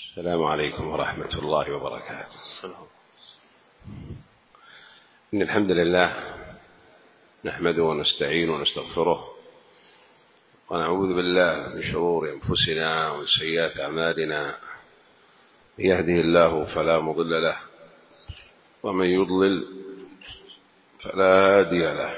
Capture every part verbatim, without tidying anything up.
السلام عليكم ورحمة الله وبركاته. إن الحمد لله نحمده ونستعين ونستغفره ونعوذ بالله من شرور أنفسنا ومن سيئات أعمالنا. من يهده الله فلا مضل له ومن يضلل فلا هادي له،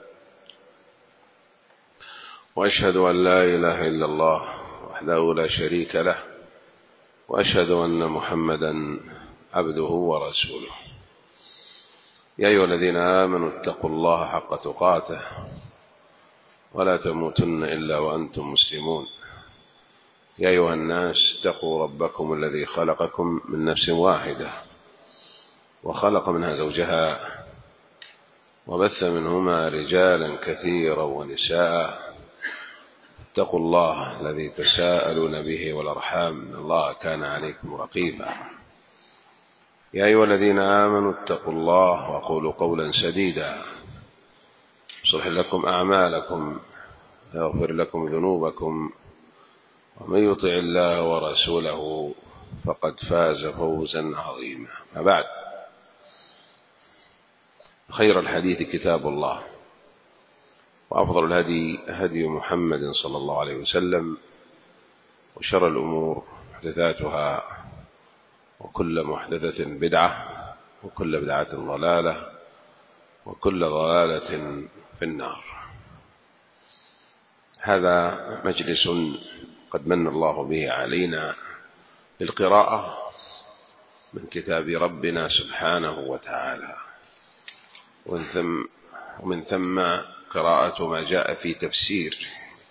وأشهد أن لا إله إلا الله وحده لا شريك له، وأشهد أن محمدا عبده ورسوله. يا أيها الذين آمنوا اتقوا الله حق تقاته ولا تموتن إلا وأنتم مسلمون. يا أيها الناس اتقوا ربكم الذي خلقكم من نفس واحدة وخلق منها زوجها وبث منهما رجالا كثيرا ونساء. اتقوا الله الذي تساءلون به والأرحام إن الله كان عليكم رقيبا. يا أيها الذين آمنوا اتقوا الله وقولوا قولا سديدا يصلح لكم أعمالكم ويغفر لكم ذنوبكم، ومن يطع الله ورسوله فقد فاز فوزا عظيما. ما بعد، خير الحديث كتاب الله، وأفضل الهدي هدي محمد صلى الله عليه وسلم، وشر الأمور محدثاتها، وكل محدثة بدعة، وكل بدعة ضلالة، وكل ضلالة في النار. هذا مجلس قد من الله به علينا للقراءة من كتاب ربنا سبحانه وتعالى، ومن ثم قراءة ما جاء في تفسير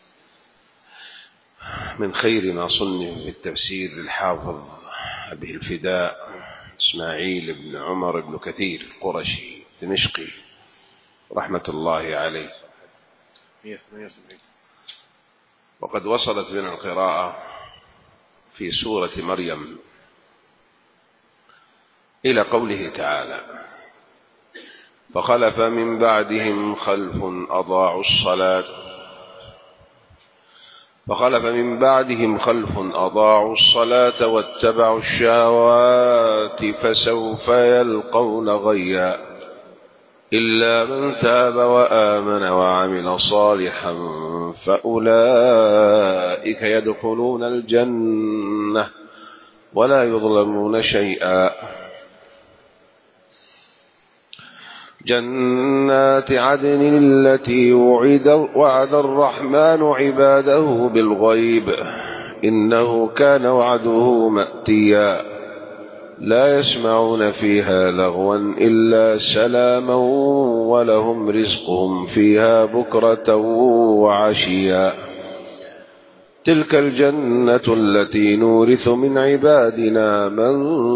من خير ما صنف في التفسير للحافظ أبي الفداء إسماعيل بن عمر بن كثير القرشي دمشقي رحمة الله عليه. وقد وصلت بنا القراءة في سورة مريم إلى قوله تعالى: فخلف من بعدهم خلف أضاعوا الصلاة فخلف من بعدهم خلف أضاعوا الصلاة واتبعوا الشهوات فسوف يلقون غيا إلا من تاب وآمن وعمل صالحا فأولئك يدخلون الجنة ولا يظلمون شيئا. جنات عدن التي وعد, وعد الرحمن عباده بالغيب إنه كان وعده مأتيا لا يسمعون فيها لغوا إلا سلاما ولهم رزقهم فيها بكرة وعشيا. تلك الجنة التي نورث من عبادنا من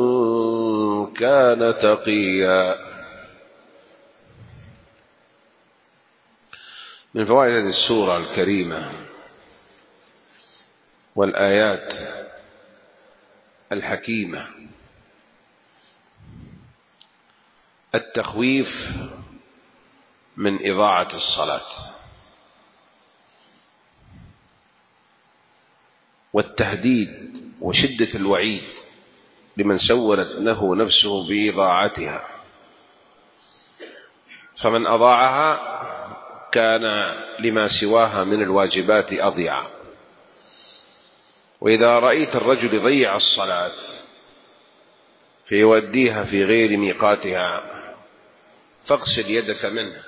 كان تقيا. من فوائد هذه السورة الكريمة والآيات الحكيمة التخويف من إضاعة الصلاة، والتهديد وشدة الوعيد لمن سولت له نفسه بإضاعتها، فمن أضاعها كان لما سواها من الواجبات أضيع. وإذا رأيت الرجل يضيع الصلاة فيوديها في غير ميقاتها فاغسل يدك منه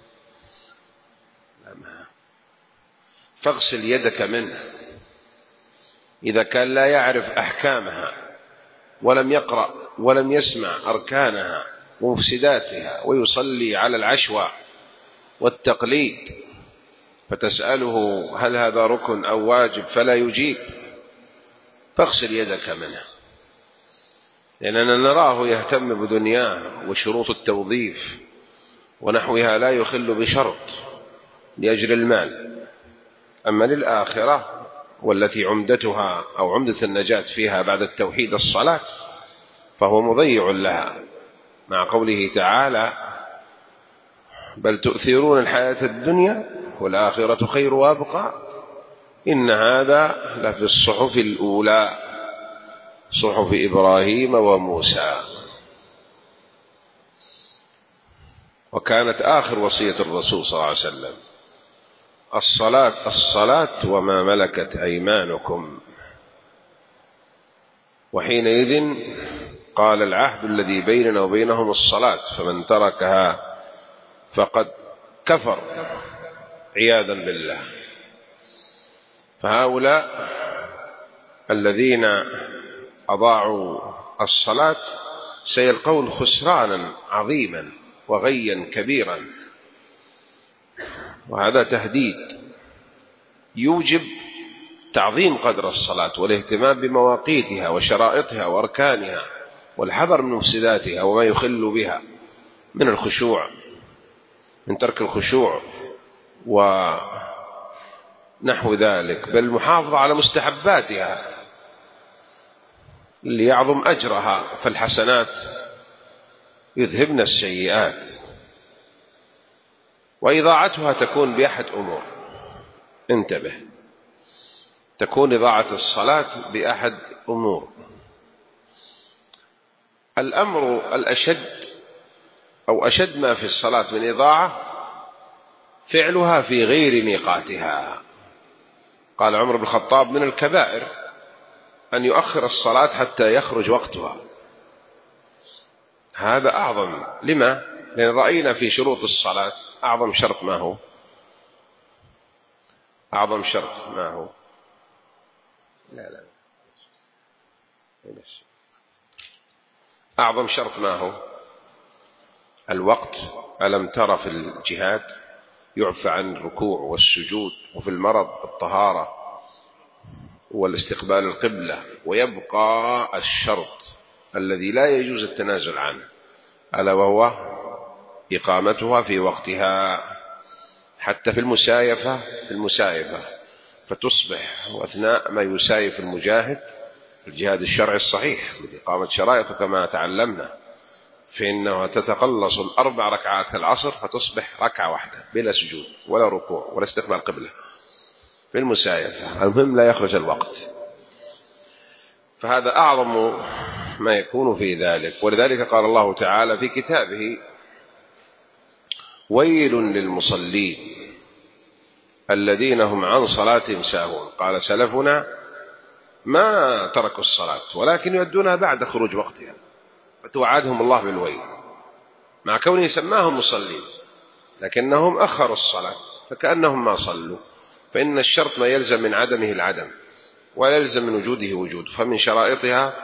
فاغسل يدك منه إذا كان لا يعرف أحكامها ولم يقرأ ولم يسمع أركانها ومفسداتها ويصلي على العشوة والتقليد، فتسأله هل هذا ركن أو واجب فلا يجيب، فاغسل يدك منه. لأننا نراه يهتم بدنياه وشروط التوظيف ونحوها لا يخل بشرط لأجل المال، أما للآخرة والتي عمدتها أو عمدة النجاة فيها بعد التوحيد الصلاة فهو مضيع لها، مع قوله تعالى: بل تؤثرون الحياة الدنيا والآخرة خير وأبقى إن هذا لفي الصحف الأولى صحف إبراهيم وموسى. وكانت آخر وصية الرسول صلى الله عليه وسلم الصلاة الصلاة وما ملكت أيمانكم. وحينئذ قال العهد الذي بيننا وبينهم الصلاة، فمن تركها فقد كفر عياذا بالله. فهؤلاء الذين أضاعوا الصلاة سيلقون خسرانا عظيما وغيا كبيرا، وهذا تهديد يوجب تعظيم قدر الصلاة والاهتمام بمواقيتها وشرائطها وأركانها والحذر من مفسداتها وما يخل بها من الخشوع، من ترك الخشوع ونحو ذلك، بل المحافظة على مستحباتها ليعظم أجرها، فالحسنات يذهبن السيئات. وإضاعتها تكون بأحد أمور، انتبه، تكون إضاعة الصلاة بأحد أمور. الأمر الأشد أو أشد ما في الصلاة من إضاعة فعلها في غير ميقاتها. قال عمر بن الخطاب من الكبائر أن يؤخر الصلاة حتى يخرج وقتها، هذا أعظم. لما؟ لأن رأينا في شروط الصلاة أعظم شرط ما هو؟ أعظم شرط ما هو؟ لا لا أعظم شرط ما هو؟ الوقت. ألم تر في الجهاد يعفى عن الركوع والسجود، وفي المرض الطهارة والاستقبال القبلة، ويبقى الشرط الذي لا يجوز التنازل عنه، ألا وهو إقامتها في وقتها. حتى في المسايفة في المسايفة فتصبح وأثناء ما يسايف المجاهد الجهاد الشرعي الصحيح بإقامة شرائطه كما تعلمنا، فإنه تتقلص الأربع ركعات العصر فتصبح ركعة واحدة بلا سجود ولا ركوع ولا استقبال قبلة في المسايفة. المهم لا يخرج الوقت، فهذا أعظم ما يكون في ذلك. ولذلك قال الله تعالى في كتابه ويل للمصلين الذين هم عن صلاتهم ساهون. قال سلفنا ما تركوا الصلاة ولكن يؤدونها بعد خروج وقتها، فتوعدهم الله بالويل، مع كونه سماهم مصلين لكنهم أخروا الصلاة فكأنهم ما صلوا. فإن الشرط ما يلزم من عدمه العدم ولا يلزم من وجوده وجود، فمن شرائطها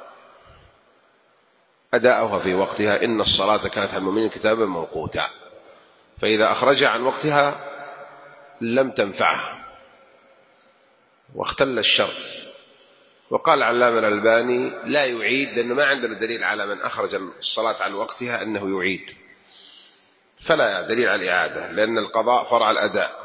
أداؤها في وقتها. إن الصلاة كانت على المؤمنين كتابا موقوتا، فإذا أخرجها عن وقتها لم تنفعه واختل الشرط. وقال العلامة الألباني لا يعيد، لأنه ما عندنا دليل على من أخرج الصلاة عن وقتها أنه يعيد، فلا دليل على الإعادة، لأن القضاء فرع الأداء،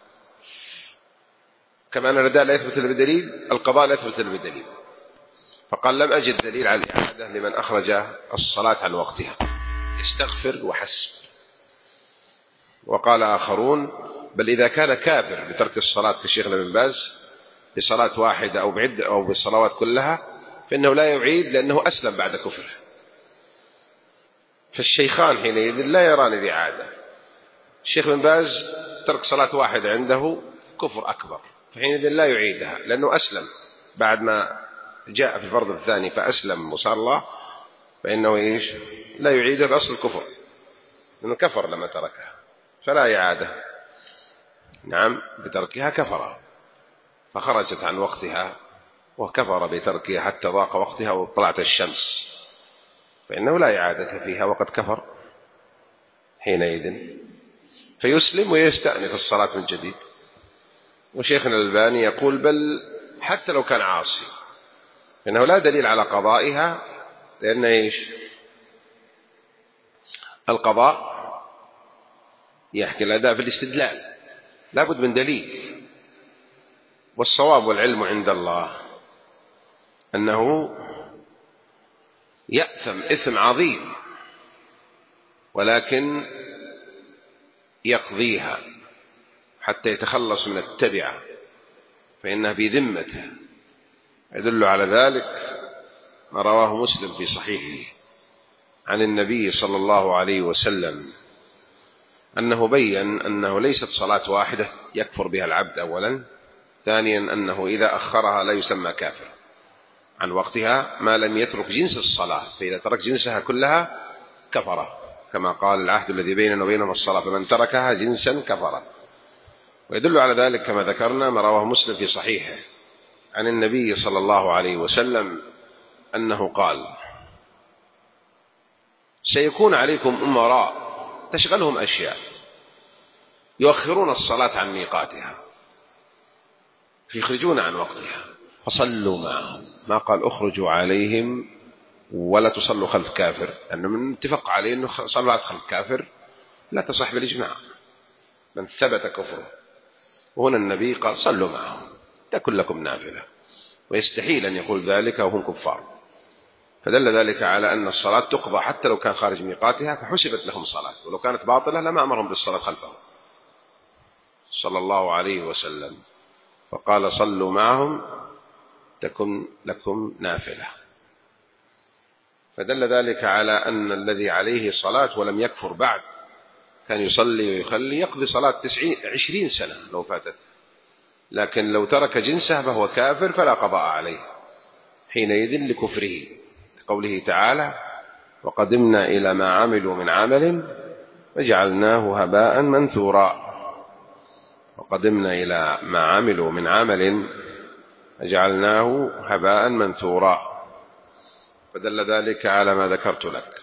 كما أن الأداء لا يثبت إلا بدليل القضاء لا يثبت إلا بدليل. فقال لم أجد دليل على الإعادة لمن أخرج الصلاة عن وقتها، يستغفر وحسب. وقال آخرون بل إذا كان كافر بترك الصلاة كشيخنا بن باز بصلاة واحدة أو بعدة أو بالصلوات كلها فإنه لا يعيد لأنه أسلم بعد كفره، فالشيخان حينئذ لا يران الإعادة. الشيخ بن باز ترك صلاة واحدة عنده كفر أكبر، فحينئذ لا يعيدها لأنه أسلم بعد ما جاء في الفرض الثاني فأسلم وصار الله، فإنه إيش لا يعيدها بأصل الكفر لأنه كفر لما تركها، فلا إعادة. نعم بتركها كفر فخرجت عن وقتها، وكفر بتركها حتى ضاق وقتها وطلعت الشمس، فإنه لا إعادة فيها وقد كفر حينئذ، فيسلم ويستأنف الصلاة من جديد. وشيخنا الألباني يقول بل حتى لو كان عاصي فإنه لا دليل على قضائها، لأن إيش القضاء يحكي الأداء في الاستدلال لا بد من دليل. والصواب والعلم عند الله أنه يأثم إثم عظيم ولكن يقضيها حتى يتخلص من التبعة، فإنها في ذمته. يدل على ذلك ما رواه مسلم في صحيحه عن النبي صلى الله عليه وسلم أنه بيّن أنه ليست صلاة واحدة يكفر بها العبد أولا، ثانيا أنه إذا أخرها لا يسمى كافر عن وقتها ما لم يترك جنس الصلاة، فإذا ترك جنسها كلها كفر، كما قال العهد الذي بيننا وبينهم الصلاة فمن تركها جنسا كفر. ويدل على ذلك كما ذكرنا ما رواه مسلم في صحيحه عن النبي صلى الله عليه وسلم أنه قال: سيكون عليكم أمراء تشغلهم أشياء يؤخرون الصلاة عن ميقاتها فيخرجون عن وقتها فصلوا معهم. ما قال اخرجوا عليهم ولا تصلوا خلف كافر، لأنه من اتفق عليه أنه صلاة خلف كافر لا تصح بالإجماع من ثبت كفره، وهنا النبي قال صلوا معهم تكن لكم نافلة، ويستحيل أن يقول ذلك وهم كفار، فدل ذلك على أن الصلاة تقضى حتى لو كان خارج ميقاتها فحسبت لهم صلاة، ولو كانت باطلة لما أمرهم بالصلاة خلفهم صلى الله عليه وسلم، فقال صلوا معهم تكن لكم نافلة. فدل ذلك على أن الذي عليه صلاة ولم يكفر بعد كان يصلي ويخلي يقضي صلاة عشرين سنة لو فاتت، لكن لو ترك جنسه فهو كافر فلا قضاء عليه حينئذ لكفره، قوله تعالى: وقدمنا إلى ما عملوا من عمل وجعلناه هباء منثورا. وقدمنا إلى ما عملوا من عمل وجعلناه هباء منثورا، فدل ذلك على ما ذكرت لك.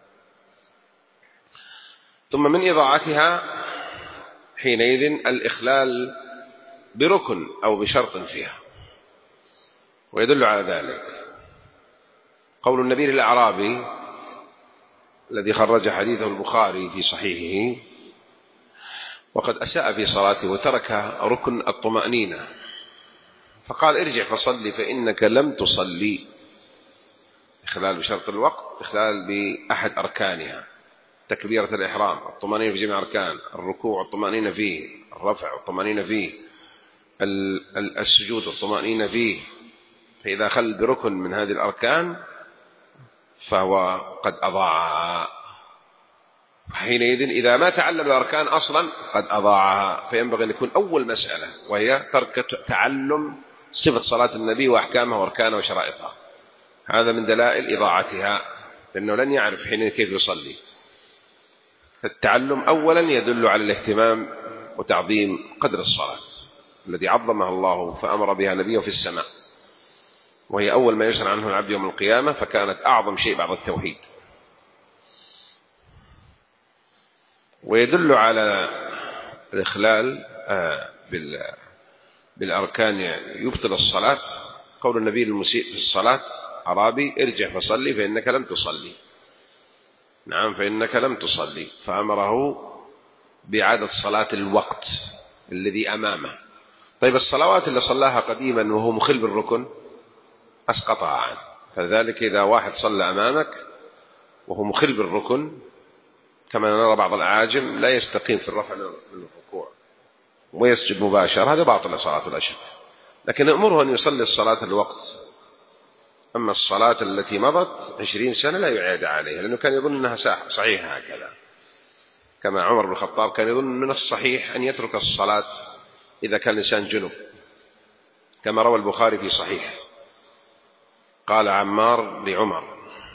ثم من إضاعتها حينئذ الإخلال بركن أو بشرط فيها، ويدل على ذلك قول النبي الأعرابي الذي خرج حديثه البخاري في صحيحه: وقد أساء في صلاته وترك ركن الطمأنينة، فقال: ارجع فصلي فإنك لم تصلي. إخلال بشرط الوقت، إخلال بأحد أركانها، تكبيرة الإحرام، الطمأنينة في جميع أركان، الركوع الطمأنينة فيه، الرفع الطمأنينة فيه، السجود الطمأنينة فيه، فإذا خل بركن من هذه الأركان فهو قد أضاعها، حينئذ إذا ما تعلم الأركان أصلا قد أضاعها، فينبغي أن يكون أول مسألة وهي ترك تعلم صفة صلاة النبي وأحكامها وأركانها وشرائطها، هذا من دلائل إضاعتها، لأنه لن يعرف حين كيف يصلي. التعلم أولا يدل على الاهتمام وتعظيم قدر الصلاة الذي عظمها الله فأمر بها نبيه في السماء، وهي أول ما يشرع عنه العبد يوم القيامة، فكانت أعظم شيء بعد التوحيد. ويدل على الإخلال بالأركان يبطل الصلاة قول النبي المسيء في الصلاة: أعرابي ارجع فصلي فإنك لم تصلي. نعم، فإنك لم تصلي، فأمره بإعادة صلاة الوقت الذي أمامه. طيب الصلوات اللي صلاها قديما وهو مخل بالركن أسقطها عنه، فذلك إذا واحد صلى أمامك وهو مخل بالركن كما نرى بعض الأعاجم لا يستقيم في الرفع من الركوع ويسجد مباشرة، هذا باطل صلاة الأشد، لكن أمره أن يصلي الصلاة الوقت. أما الصلاة التي مضت عشرين سنة لا يعاد عليها، لأنه كان يظن أنها صحيحة هكذا، كما عمر بن الخطاب كان يظن من الصحيح أن يترك الصلاة إذا كان الإنسان جنب، كما روى البخاري في صحيح قال عمار لعمر: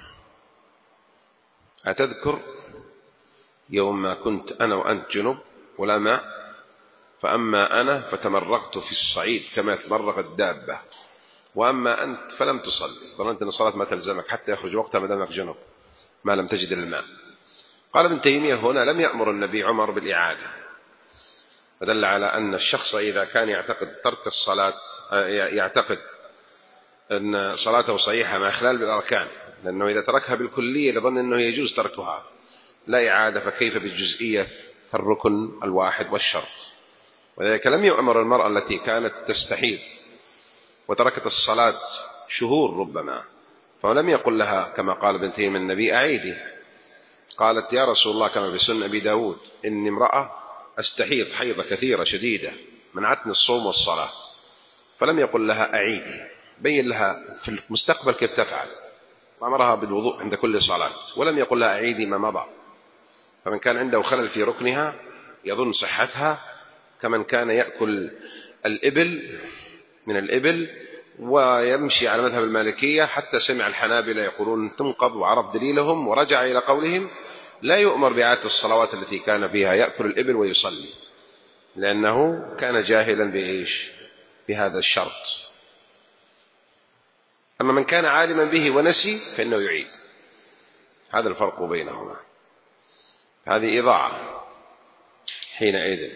أتذكر يوم ما كنت أنا وأنت جنب ولا ماء، فأما أنا فتمرغت في الصعيد كما يتمرغ الدابة، وأما أنت فلم تصلي، ظننت أن الصلاة ما تلزمك حتى يخرج وقتها ما دامك جنب ما لم تجد الماء. قال ابن تيمية: هنا لم يأمر النبي عمر بالإعادة، فدل على أن الشخص إذا كان يعتقد ترك الصلاة يعتقد أن صلاته صحيحة مع إخلال بالأركان، لأنه إذا تركها بالكلية لظن أنه يجوز تركها لا إعادة، فكيف بالجزئية الركن الواحد والشرط. وذلك لم يؤمر المرأة التي كانت تستحيض وتركت الصلاة شهور ربما، فلم يقل لها كما قال ابن تيمية النبي: أعيدي. قالت: يا رسول الله كما في سنن أبي داود إني امرأة أستحيض حيضة كثيرة شديدة منعتني الصوم والصلاة، فلم يقل لها أعيدي، بين لها في المستقبل كيف تفعل، وأمرها بالوضوء عند كل صلاة، ولم يقل لها أعيدي ما مضى. فمن كان عنده خلل في ركنها يظن صحتها، كمن كان يأكل الإبل من الإبل ويمشي على مذهب المالكية حتى سمع الحنابلة يقولون تنقض وعرف دليلهم ورجع إلى قولهم لا يؤمر بإعادة الصلوات التي كان فيها يأكل الإبل ويصلي، لأنه كان جاهلا بإيش؟ بهذا الشرط. أما من كان عالما به ونسي فإنه يعيد. هذا الفرق بينهما. هذه إضاعة حينئذ.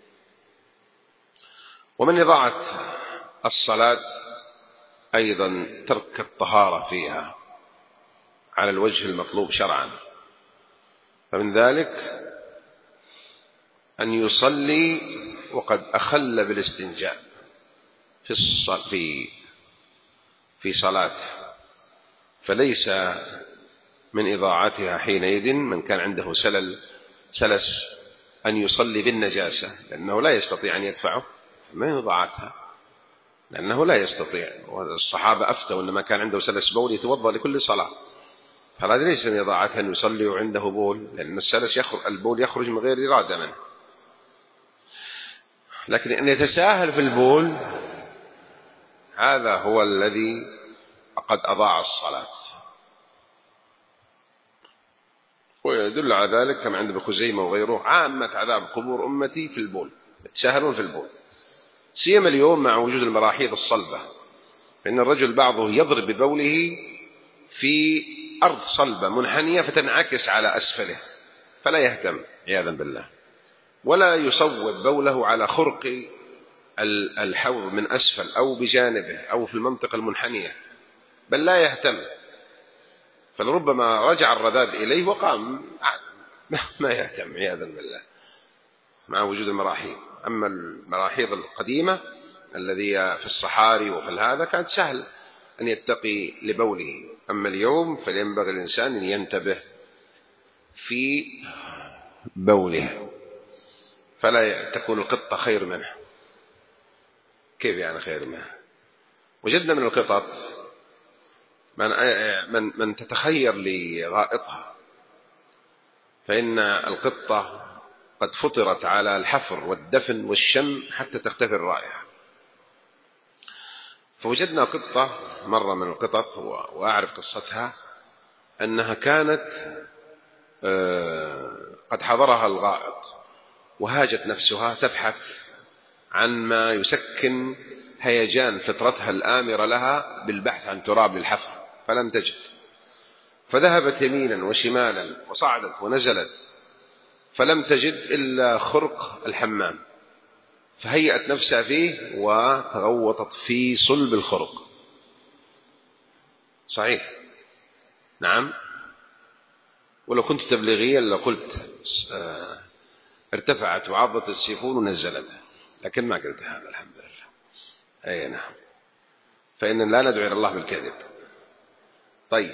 ومن إضاعة الصلاة أيضا ترك الطهارة فيها على الوجه المطلوب شرعا. فمن ذلك أن يصلي وقد أخل بالاستنجاء في في في صلاة، فليس من إضاعتها حينئذ من كان عنده سلل سلس أن يصلي بالنجاسة، لأنه لا يستطيع أن يدفعه، ما إضاعتها لأنه لا يستطيع. والصحابة أفتوا أن ما كان عنده سلس بول يتوضأ لكل صلاة، فهذا ليس من إضاعتها أن يصلي وعنده بول، لأن السلس يخرج البول يخرج من غير إرادة منه. لكن أن يتساهل في البول هذا هو الذي قد أضاع الصلاة. ويدل على ذلك كما عند ابن خزيمة وغيره عامة عذاب قبور أمتي في البول، يتساهلون في البول، سيما اليوم مع وجود المراحيض الصلبة، فإن الرجل بعضه يضرب ببوله في أرض صلبة منحنية فتنعكس على أسفله فلا يهتم عياذا بالله، ولا يصوب بوله على خرق الحوض من أسفل أو بجانبه أو في المنطقة المنحنية، بل لا يهتم، فلربما رجع الرذاذ إليه وقام ما يهتم عياذا بالله مع وجود المراحيض. أما المراحيض القديمة الذي في الصحاري وفي هذا كانت سهل أن يتقي لبوله. أما اليوم فلينبغي الإنسان أن ينتبه في بوله، فلا تكون القطة خير منه. كيف يعني خير منه؟ وجدنا من القطط من, من, من تتخير لغائطها، فإن القطة قد فطرت على الحفر والدفن والشم حتى تختفي الرائحة. فوجدنا قطة مرة من القطط وأعرف قصتها، أنها كانت قد حضرها الغائط وهاجت نفسها تبحث عن ما يسكن هيجان فطرتها الآمرة لها بالبحث عن تراب للحفر، فلم تجد، فذهبت يمينا وشمالا وصعدت ونزلت فلم تجد إلا خرق الحمام، فهيأت نفسها فيه وتغوطت في صلب الخرق. صحيح، نعم. ولو كنت تبليغيا لقلت ارتفعت وعضت السيفون ونزلتها، لكن ما قلت هذا الحمد لله. أي نعم، فإن لا ندعو إلى الله بالكذب. طيب،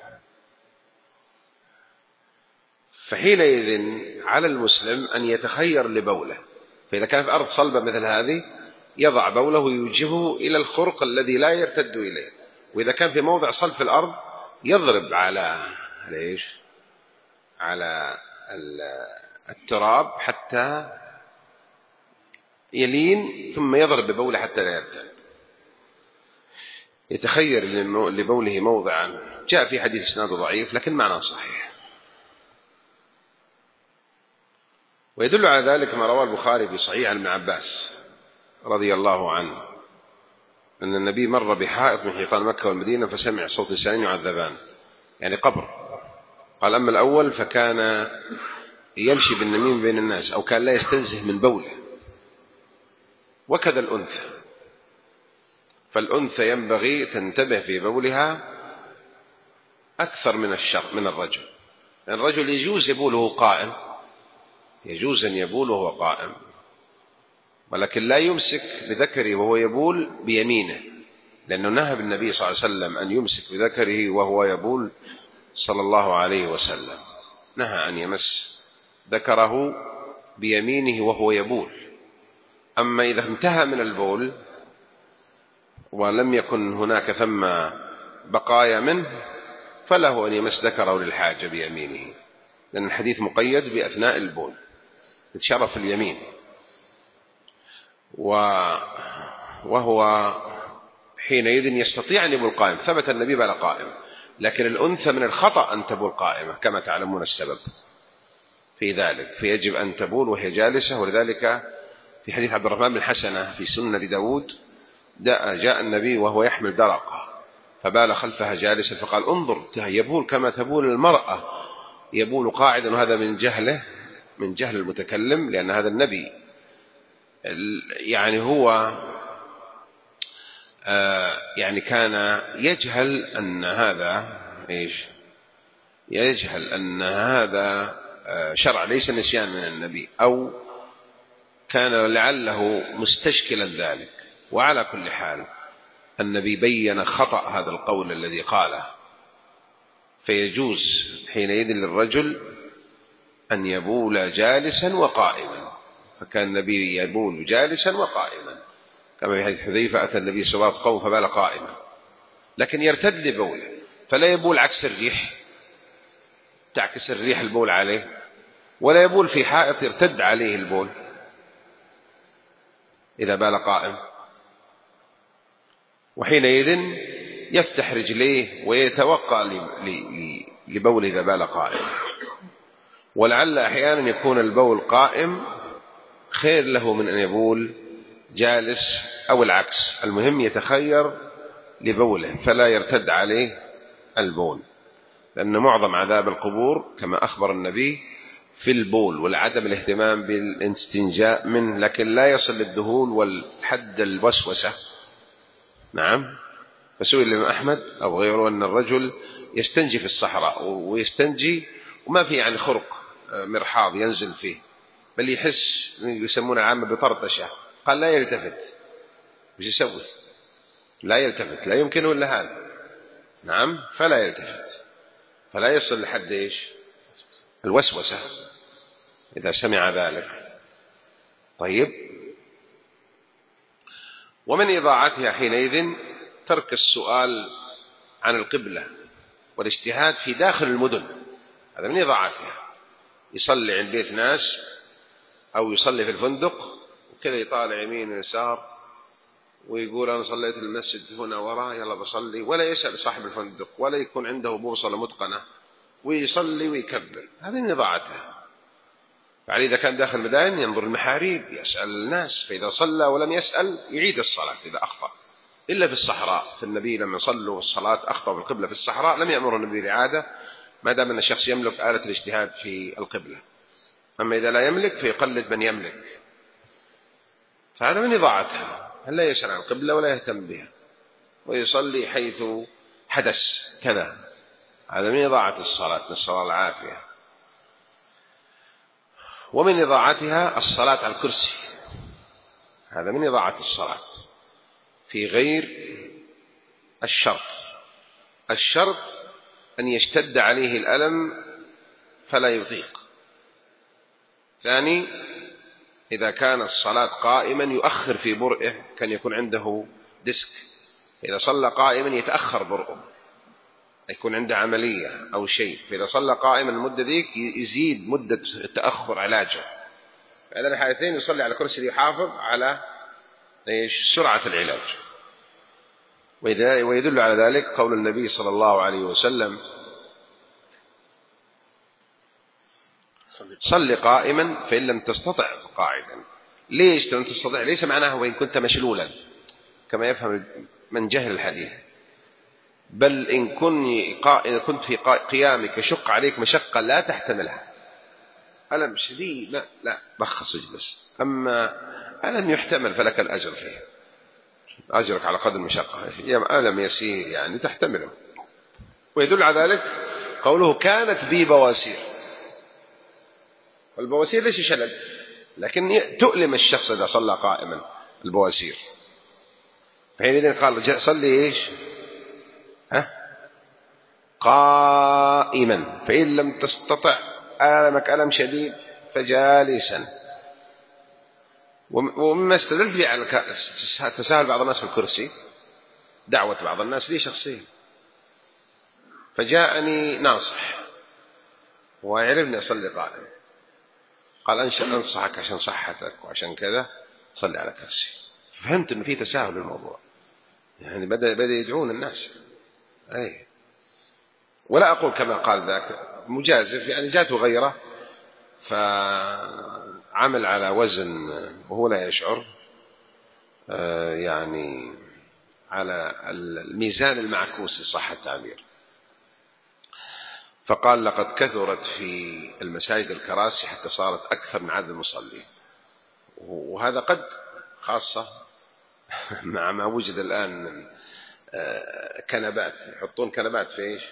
فحينئذ على المسلم أن يتخير لبوله، فإذا كان في أرض صلبة مثل هذه يضع بوله ويوجهه إلى الخرق الذي لا يرتد إليه، وإذا كان في موضع صلب في الأرض يضرب على ليش على التراب حتى يلين، ثم يضرب ببوله حتى لا يرتد. يتخير لبوله موضعا. جاء في حديث اسناده ضعيف لكن معناه صحيح. ويدل على ذلك ما رواه البخاري في صحيح عن ابن عباس رضي الله عنه أن النبي مر بحائط من حيطان مكة والمدينة فسمع صوت لسان يعذبان، يعني قبر. قال أما الأول فكان يمشي بالنميم بين الناس أو كان لا يستنزه من بوله، وكذا الأنثى. فالأنثى ينبغي تنتبه في بولها أكثر من الشر من الرجل. الرجل يجوز يبوله قائم، يجوز أن يبول وهو قائم، ولكن لا يمسك بذكره وهو يبول بيمينه، لأنه نهى النبي صلى الله عليه وسلم أن يمسك بذكره وهو يبول صلى الله عليه وسلم، نهى أن يمس ذكره بيمينه وهو يبول. أما إذا انتهى من البول ولم يكن هناك ثم بقايا منه فله أن يمس ذكره للحاجة بيمينه، لأن الحديث مقيد بأثناء البول شرف اليمين، وهو حينئذ يستطيع أن يبول قائم. ثبت النبي بال قائم، لكن الأنثى من الخطأ أن تبول قائمة كما تعلمون السبب في ذلك، فيجب أن تبول وهي جالسة. ولذلك في حديث عبد الرحمن بن حسنة في سنن داود جاء النبي وهو يحمل درقة فبال خلفها جالسا، فقال انظر يبول كما تبول المرأة، يبول قاعدا. وهذا من جهله، من جهل المتكلم، لأن هذا النبي يعني هو آه يعني كان يجهل أن هذا إيش يجهل أن هذا آه شرع ليس نسيان من النبي، أو كان لعله مستشكلا ذلك. وعلى كل حال النبي بين خطأ هذا القول الذي قاله، فيجوز حينئذ للرجل أن يبول جالسا وقائما، فكان النبي يبول جالسا وقائما كما في حديث حذيفة أتى النبي صلى الله عليه وسلم قوم فبال قائما، لكن يرتد لبوله، فلا يبول عكس الريح تعكس الريح البول عليه، ولا يبول في حائط يرتد عليه البول إذا بال قائم. وحينئذ يفتح رجليه ويتوقع لبول إذا بال قائم. ولعل أحيانا يكون البول قائم خير له من أن يبول جالس أو العكس، المهم يتخير لبوله فلا يرتد عليه البول، لأن معظم عذاب القبور كما أخبر النبي في البول والعدم الاهتمام بالاستنجاء منه، لكن لا يصل للذهول والحد الوسوسة. نعم. فسئل الإمام أحمد أو غيره أن الرجل يستنجي في الصحراء ويستنجي وما في يعني خرق مرحاض ينزل فيه، بل يحس يسمونه العامة بطرطشة، قال لا يلتفت. وش يسوي؟ لا يلتفت، لا يمكنه إلا هذا. نعم. فلا يلتفت، فلا يصل لحد إيش الوسوسة إذا سمع ذلك. طيب. ومن إضاعتها حينئذ ترك السؤال عن القبلة والاجتهاد في داخل المدن، هذا من إضاعتها. يصلي عند بيت ناس أو يصلي في الفندق وكذا يطالع يمين ويسار ويقول أنا صليت المسجد هنا وراء يلا بصلي، ولا يسأل صاحب الفندق ولا يكون عنده بوصلة متقنة، ويصلي ويكبر، هذه من إضاعتها. يعني إذا كان داخل مدائن ينظر المحاريب يسأل الناس، فإذا صلى ولم يسأل يعيد الصلاة إذا أخطأ. إلا في الصحراء، فالنبي لما صلوا الصلاة أخطأوا بالقبلة في الصحراء لم يأمر النبي بالإعادة ما دام أن الشخص يملك آلة الاجتهاد في القبلة. أما إذا لا يملك فيقلد من يملك، فهذا من إضاعتها. هل لا يسأل عن القبلة ولا يهتم بها ويصلي حيث حدث كذا، هذا من إضاعة الصلاة، نسأل الله العافية. ومن إضاعتها الصلاة على الكرسي، هذا من إضاعة الصلاة في غير الشرط. الشرط أن يشتد عليه الألم فلا يطيق. ثاني، إذا كان الصلاة قائما يؤخر في برئه، كان يكون عنده ديسك، إذا صلى قائما يتأخر برئه، يكون عنده عملية أو شيء، فإذا صلى قائما المدة ذيك يزيد مدة التأخر علاجه. هذا الحالتين يصلي على كرسي ليحافظ على إيش سرعة العلاج. ويدل على ذلك قول النبي صلى الله عليه وسلم صل قائما فإن لم تستطع قاعدا. ليش لم تستطع؟ ليس معناه وإن كنت مشلولا كما يفهم من جهل الحديث، بل إن كنت في قيامك شق عليك مشقة لا تحتملها، ألم شديد لا لا رخص اجلس، أما ألم يحتمل فلك الأجر فيه، أجرك على قدر المشقة، ألم يسير يعني تحتمله. ويدل على ذلك قوله كانت بي بواسير، والبواسير ليس شلل، لكن تؤلم الشخص إذا صلى قائما البواسير. فحينئذ قال صلي إيش ها قائما، فإن لم تستطع ألمك ألم شديد فجالسا. ومما استدلت به على تساهل بعض الناس في الكرسي، دعوة بعض الناس لي شخصيا، فجاءني ناصح ويعرفني أصلي قائم، قال أنصحك عشان صحتك وعشان كذا صلي على كرسي. فهمت أنه في تساهل الموضوع، يعني بدأ بدأ يدعون الناس. أي ولا أقول كما قال ذاك مجازف، يعني جاته غيره فعمل على وزن وهو لا يشعر، يعني على الميزان المعكوس صح التعبير. فقال لقد كثرت في المساجد الكراسي حتى صارت أكثر من عدد المصلين، وهذا قد خاصة مع ما وجد الآن من كنبات، يحطون كنبات في إيش؟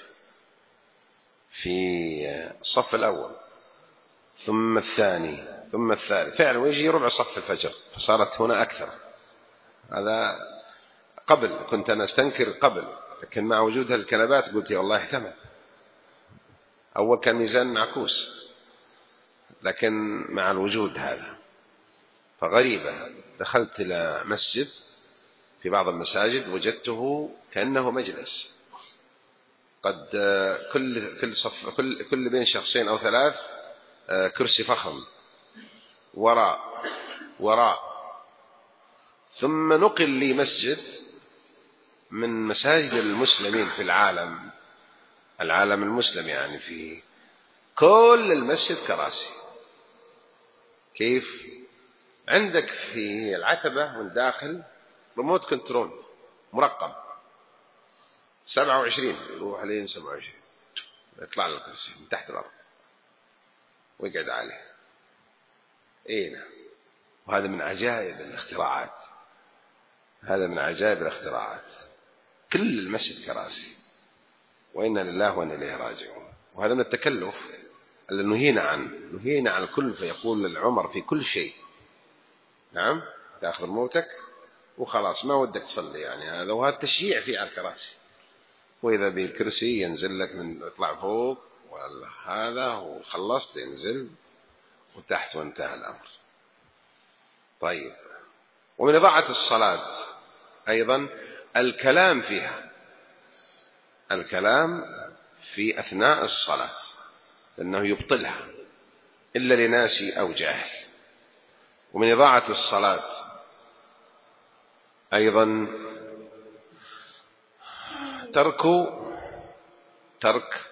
في الصف الأول ثم الثاني ثم الثالث، فعلا ويجي ربع صف الفجر، فصارت هنا أكثر. هذا قبل كنت أنا أستنكر قبل، لكن مع وجود الكنبات قلت يا الله احتمل. أول كان ميزان معكوس، لكن مع الوجود هذا فغريبة. دخلت إلى مسجد في بعض المساجد وجدته كأنه مجلس، قد كل كل صف كل كل بين شخصين أو ثلاث كرسي فخم وراء وراء. ثم نقل لي مسجد من مساجد المسلمين في العالم، العالم المسلم يعني في كل المسجد كراسي. كيف؟ عندك في العتبة من داخل ريموت كنترول مرقم سبعة وعشرين، يروح عليه سبعة وعشرين يطلع له الكرسي من تحت الأرض ويقعد عليه. إيه نعم. وهذا من عجائب الاختراعات، هذا من عجائب الاختراعات. كل المسجد كراسي، وإنا لله وإنا إليه راجعون. وهذا من التكلف اللي نهينا عنه، نهينا عن الكل. فيقول العمر في كل شيء نعم تأخذ موتك وخلاص ما ودك تصلي، يعني هذا. وهذا تشجيع فيه على الكراسي، وإذا بالكرسي ينزل لك من يطلع فوق ولا هذا وخلصت ينزل وتحت وانتهى الأمر. طيب، ومن إضاعة الصلاة أيضا الكلام فيها، الكلام في أثناء الصلاة، لأنه يبطلها إلا لناسي أو جاهل. ومن إضاعة الصلاة أيضا ترك ترك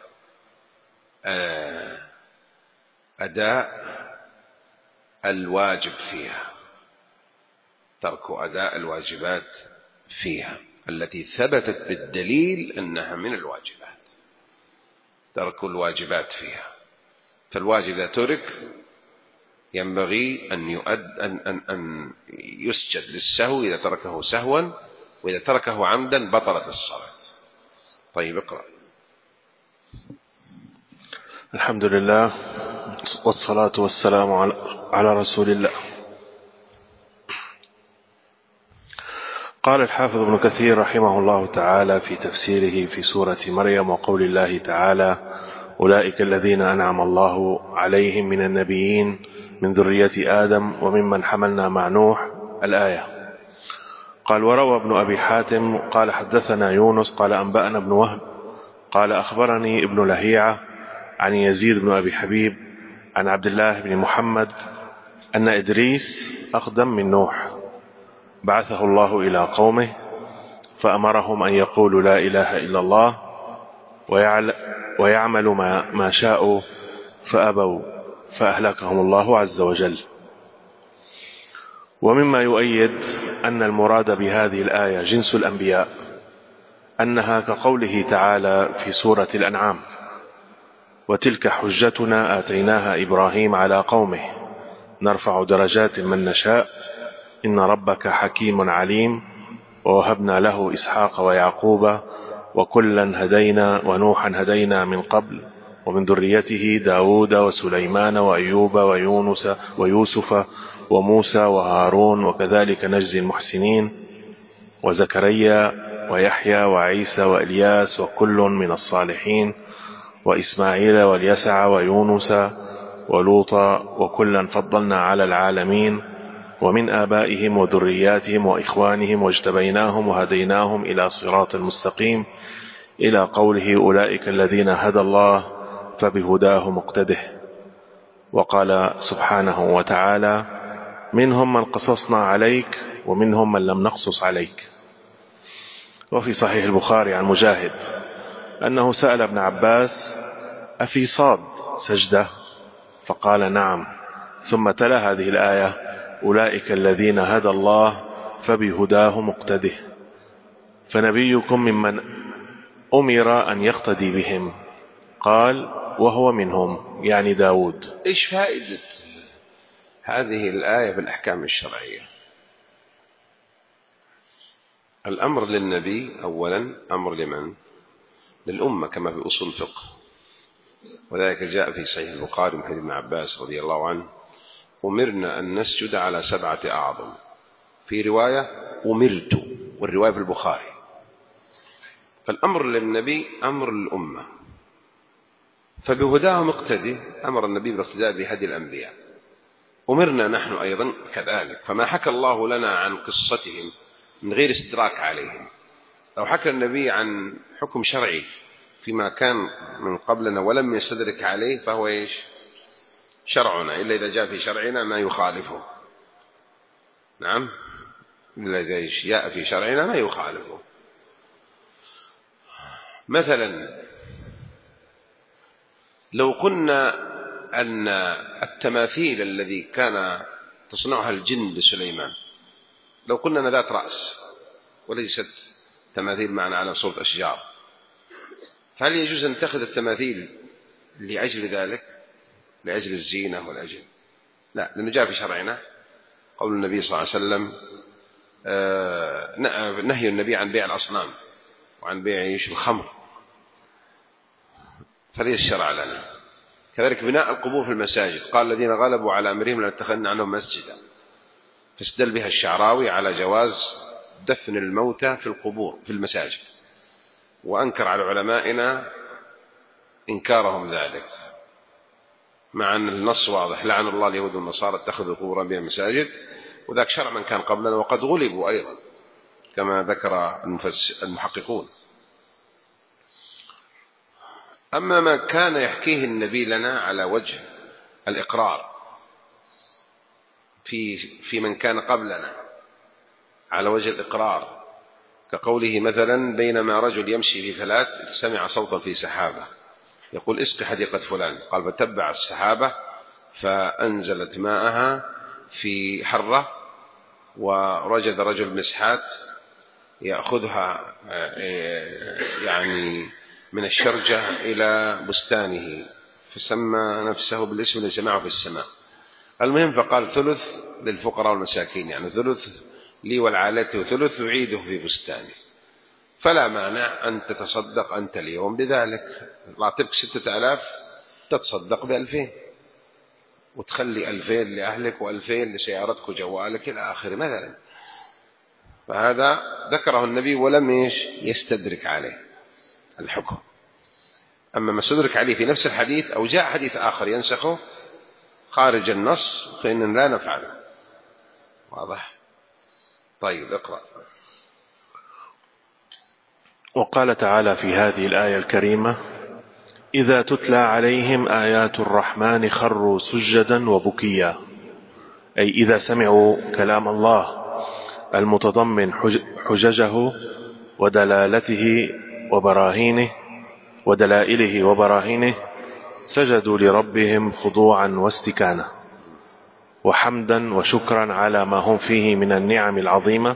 أداء الواجب فيها، ترك أداء الواجبات فيها التي ثبتت بالدليل أنها من الواجبات، ترك الواجبات فيها. فالواجب إذا ترك ينبغي أن يؤد أن أن أن يسجد للسهو إذا تركه سهوا، وإذا تركه عمدا بطلت الصلاة. طيب اقرأ. الحمد لله والصلاة والسلام على على رسول الله. قال الحافظ ابن كثير رحمه الله تعالى في تفسيره في سورة مريم وقول الله تعالى: أولئك الذين أنعم الله عليهم من النبيين من ذرية آدم وممن حملنا مع نوح، الآية. قال: وروى ابن أبي حاتم قال: حدثنا يونس قال: أنبأنا ابن وهب قال: أخبرني ابن لهيعة عن يزيد بن أبي حبيب عن عبد الله بن محمد أن إدريس أقدم من نوح بعثه الله إلى قومه فأمرهم أن يقولوا لا إله إلا الله ويعملوا ما شاءوا فأبوا فأهلكهم الله عز وجل. ومما يؤيد أن المراد بهذه الآية جنس الأنبياء أنها كقوله تعالى في سورة الأنعام: وتلك حجتنا آتيناها إبراهيم على قومه نرفع درجات من نشاء إن ربك حكيم عليم ووهبنا له إسحاق ويعقوب وكلا هدينا ونوحا هدينا من قبل ومن ذريته داود وسليمان وأيوب ويونس ويوسف وموسى وهارون وكذلك نجزي المحسنين وزكريا ويحيى وعيسى وإلياس وكل من الصالحين وإسماعيل واليسع ويونس ولوطا وكلا فضلنا على العالمين ومن آبائهم وذرياتهم وإخوانهم واجتبيناهم وهديناهم إلى صراط المستقيم إلى قوله أولئك الذين هدى الله فبهداه مقتده. وقال سبحانه وتعالى منهم من قصصنا عليك ومنهم من لم نقصص عليك. وفي صحيح البخاري عن مجاهد أنه سأل ابن عباس أفي صاد سجدة؟ فقال نعم، ثم تلا هذه الآية أولئك الذين هدى الله فبهداه مقتده. فنبيكم ممن أمر أن يقتدي بهم. قال وهو منهم، يعني داود. إيش فائدة هذه الآية في الأحكام الشرعية؟ الأمر للنبي أولا أمر لمن؟ للأمة كما في أصول الفقه، وذلك جاء في صحيح البخاري من حديث ابن عباس رضي الله عنه أمرنا أن نسجد على سبعة أعظم، في رواية أمرت، والرواية في البخاري. فالأمر للنبي أمر للأمة، فبهداه مقتدي، أمر النبي بالاقتداء بهدي الأنبياء. أمرنا نحن أيضا كذلك، فما حكى الله لنا عن قصتهم من غير استدراك عليهم. لو حكى النبي عن حكم شرعي فيما كان من قبلنا ولم يستدرك عليه فهو إيش؟ شرعنا، إلا إذا جاء في شرعنا ما يخالفه. نعم، إلا إذا جاء في شرعنا ما يخالفه. مثلا لو قلنا أن التماثيل الذي كان تصنعها الجن لسليمان، لو قلنا أن ذات رأس وليست تماثيل معنا على صورة أشجار، فهل يجوز أن تأخذ التماثيل لأجل ذلك، لأجل الزينة والأجل؟ لا، لأنه جاء في شرعنا قول النبي صلى الله عليه وسلم نهي النبي عن بيع الأصنام وعن بيع الخمر، فليس الشرع لنا. كذلك بناء القبور في المساجد، قال الذين غلبوا على أمرهم لنتخذن عنهم مسجدا، فاستدل بها الشعراوي على جواز دفن الموتى في القبور في المساجد، وأنكر على علمائنا إنكارهم ذلك، مع أن النص واضح لعن الله اليهود والنصارى اتخذوا قبور أنبياء مساجد، وذاك شرع من كان قبلنا وقد غلبوا أيضا كما ذكر المحققون. أما ما كان يحكيه النبي لنا على وجه الإقرار في في من كان قبلنا على وجه الإقرار، كقوله مثلا بينما رجل يمشي في فلاة سمع صوتا في سحابة يقول اسق حديقة فلان، قال فتبع السحابة فأنزلت ماءها في حرة، ورجد رجل مسحات يأخذها يعني من الشرجة إلى بستانه، فسمى نفسه بالاسم الذي سمعه في السماء. المهم فقال ثلث للفقراء والمساكين، يعني ثلث لي والعائلة وثلث أعيده في بستاني، فلا مانع أن تتصدق أنت اليوم بذلك. أعطيك ستة آلاف تتصدق بألفين، وتخلي ألفين لأهلك وألفين لسيارتك وجوالك إلى آخر مثلا. فهذا ذكره النبي ولم يستدرك عليه الحكم. أما ما استدرك عليه في نفس الحديث أو جاء حديث آخر ينسخه خارج النص فإننا لا نفعله. واضح؟ طيب اقرأ. وقال تعالى في هذه الآية الكريمة إذا تتلى عليهم آيات الرحمن خروا سجدا وبكيا، أي إذا سمعوا كلام الله المتضمن حججه ودلالته وبراهينه ودلائله وبراهينه سجدوا لربهم خضوعا واستكانا وحمدا وشكرا على ما هم فيه من النعم العظيمة.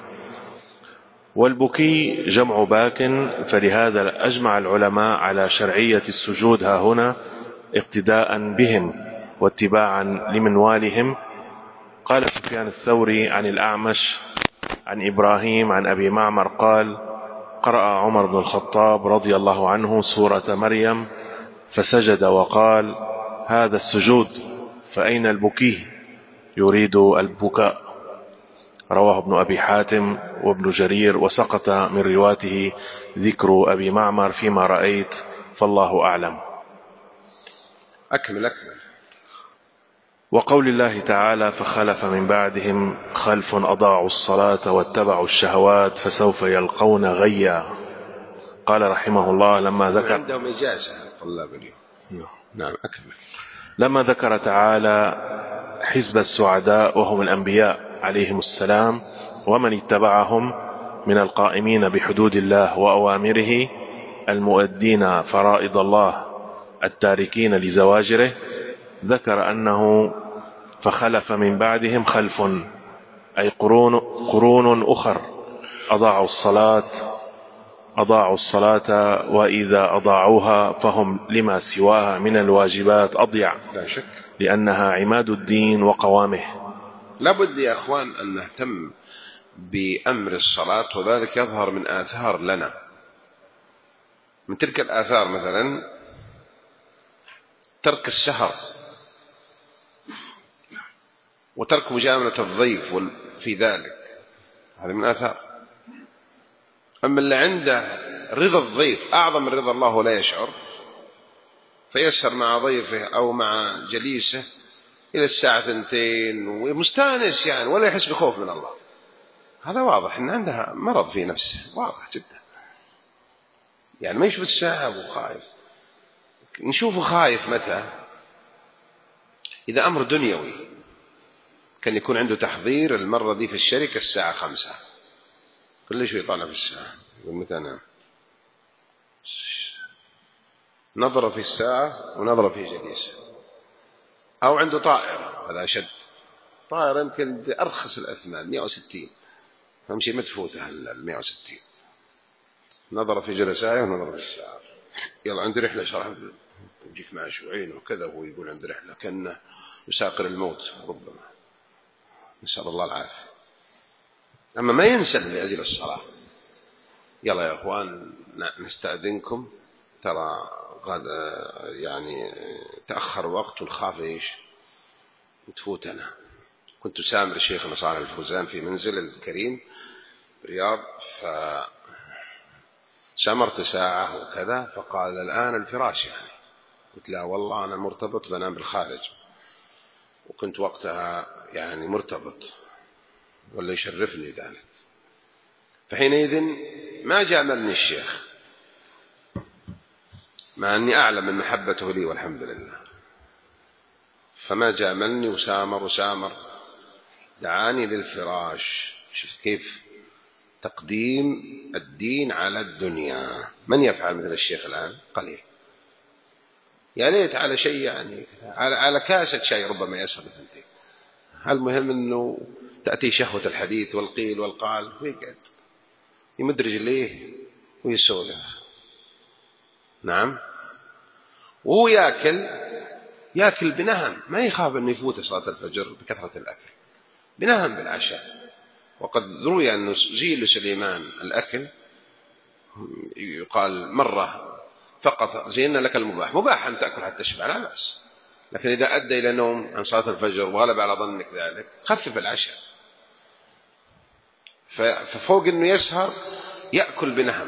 والبكي جمع باك، فلهذا أجمع العلماء على شرعية السجود ها هنا اقتداء بهم واتباعا لمنوالهم. قال سفيان الثوري عن الأعمش عن إبراهيم عن أبي معمر قال قرأ عمر بن الخطاب رضي الله عنه سورة مريم فسجد وقال هذا السجود فأين البكي؟ يريد البكاء. رواه ابن أبي حاتم وابن جرير، وسقط من رواته ذكر أبي معمر فيما رأيت، فالله أعلم. أكمل أكمل. وقول الله تعالى فخلف من بعدهم خلف أضاعوا الصلاة واتبعوا الشهوات فسوف يلقون غيا. قال رحمه الله لما ذكر عندهم إجازة الطلاب اليوم. نعم أكمل. لما ذكر تعالى حزب السعداء وهم الأنبياء عليهم السلام ومن اتبعهم من القائمين بحدود الله وأوامره المؤدين فرائض الله التاركين لزواجره، ذكر أنه فخلف من بعدهم خلف، أي قرون, قرون أخر أضاعوا الصلاة أضاعوا الصلاة وإذا أضاعوها فهم لما سواها من الواجبات أضيع، لا شك، لأنها عماد الدين وقوامه. لابد يا أخوان أن نهتم بأمر الصلاة، وذلك يظهر من آثار لنا. من تلك الآثار مثلا ترك السهر وترك مجاملة الضيف في ذلك، هذا من آثار. أما اللي عنده رضا الضيف أعظم من رضا الله ولا يشعر، فيسهر مع ضيفه أو مع جليسه إلى الساعة ثنتين ومستانس يعني ولا يحس بخوف من الله، هذا واضح أن عندها مرض في نفسه، واضح جدا. يعني ما يشوف الساعة وخايف. نشوفه خايف متى؟ إذا أمر دنيوي، كان يكون عنده تحضير المرة دي في الشركة الساعة خمسة، كل شيء يطالع في الساعة يقول متى أنام، نظرة في الساعة ونظرة في جليسه. أو عنده طائرة، هذا أشد، طائرة يمكن أرخص الأثمان مئة وستين، فمشي مدفوتة ال مئة وستين، نظرة في جلساء ونظرة في الساعة. يلا عندي رحلة شرح يجيك ماشي وعينه وكذا، وهو يقول عندي رحلة كأنه يساقر الموت ربما، نسأل الله العافية. أما ما ينسل لأجل الصلاة، يلا يا أخوان نستأذنكم، ترى غد يعني تأخر وقت والخاف إيش تفوتنا. كنت سامر الشيخ صالح الفوزان في منزل الكريم رياض، فسمرت ساعة وكذا، فقال الآن الفراش يعني، قلت لا والله أنا مرتبط بنام بالخارج، وكنت وقتها يعني مرتبط ولا يشرفني ذلك. فحينئذ ما جاملني الشيخ، مع أني أعلم من محبته لي والحمد لله، فما جاملني وسامر وسامر، دعاني للفراش. شفت كيف تقديم الدين على الدنيا؟ من يفعل مثل الشيخ الآن؟ قليل. يا ليت على شيء يعني على على كاسة شيء ربما يسهل ثنتين. المهم أنه تأتي شهوة الحديث والقيل والقال، ويقعد يمد رجليه ويسولف. نعم. وهو يأكل يأكل بنهم، ما يخاف أنه يفوت صلاة الفجر بكثرة الأكل، بنهم بالعشاء. وقد روي أن جيل سليمان الأكل يقال مرة فقط زينا لك المباح، مباح أن تأكل حتى تشبع لا بأس، لكن إذا أدى إلى نوم عن صلاة الفجر وغلب على ظنك ذلك خفف العشاء. ففوق أنه يسهر يأكل بنهم،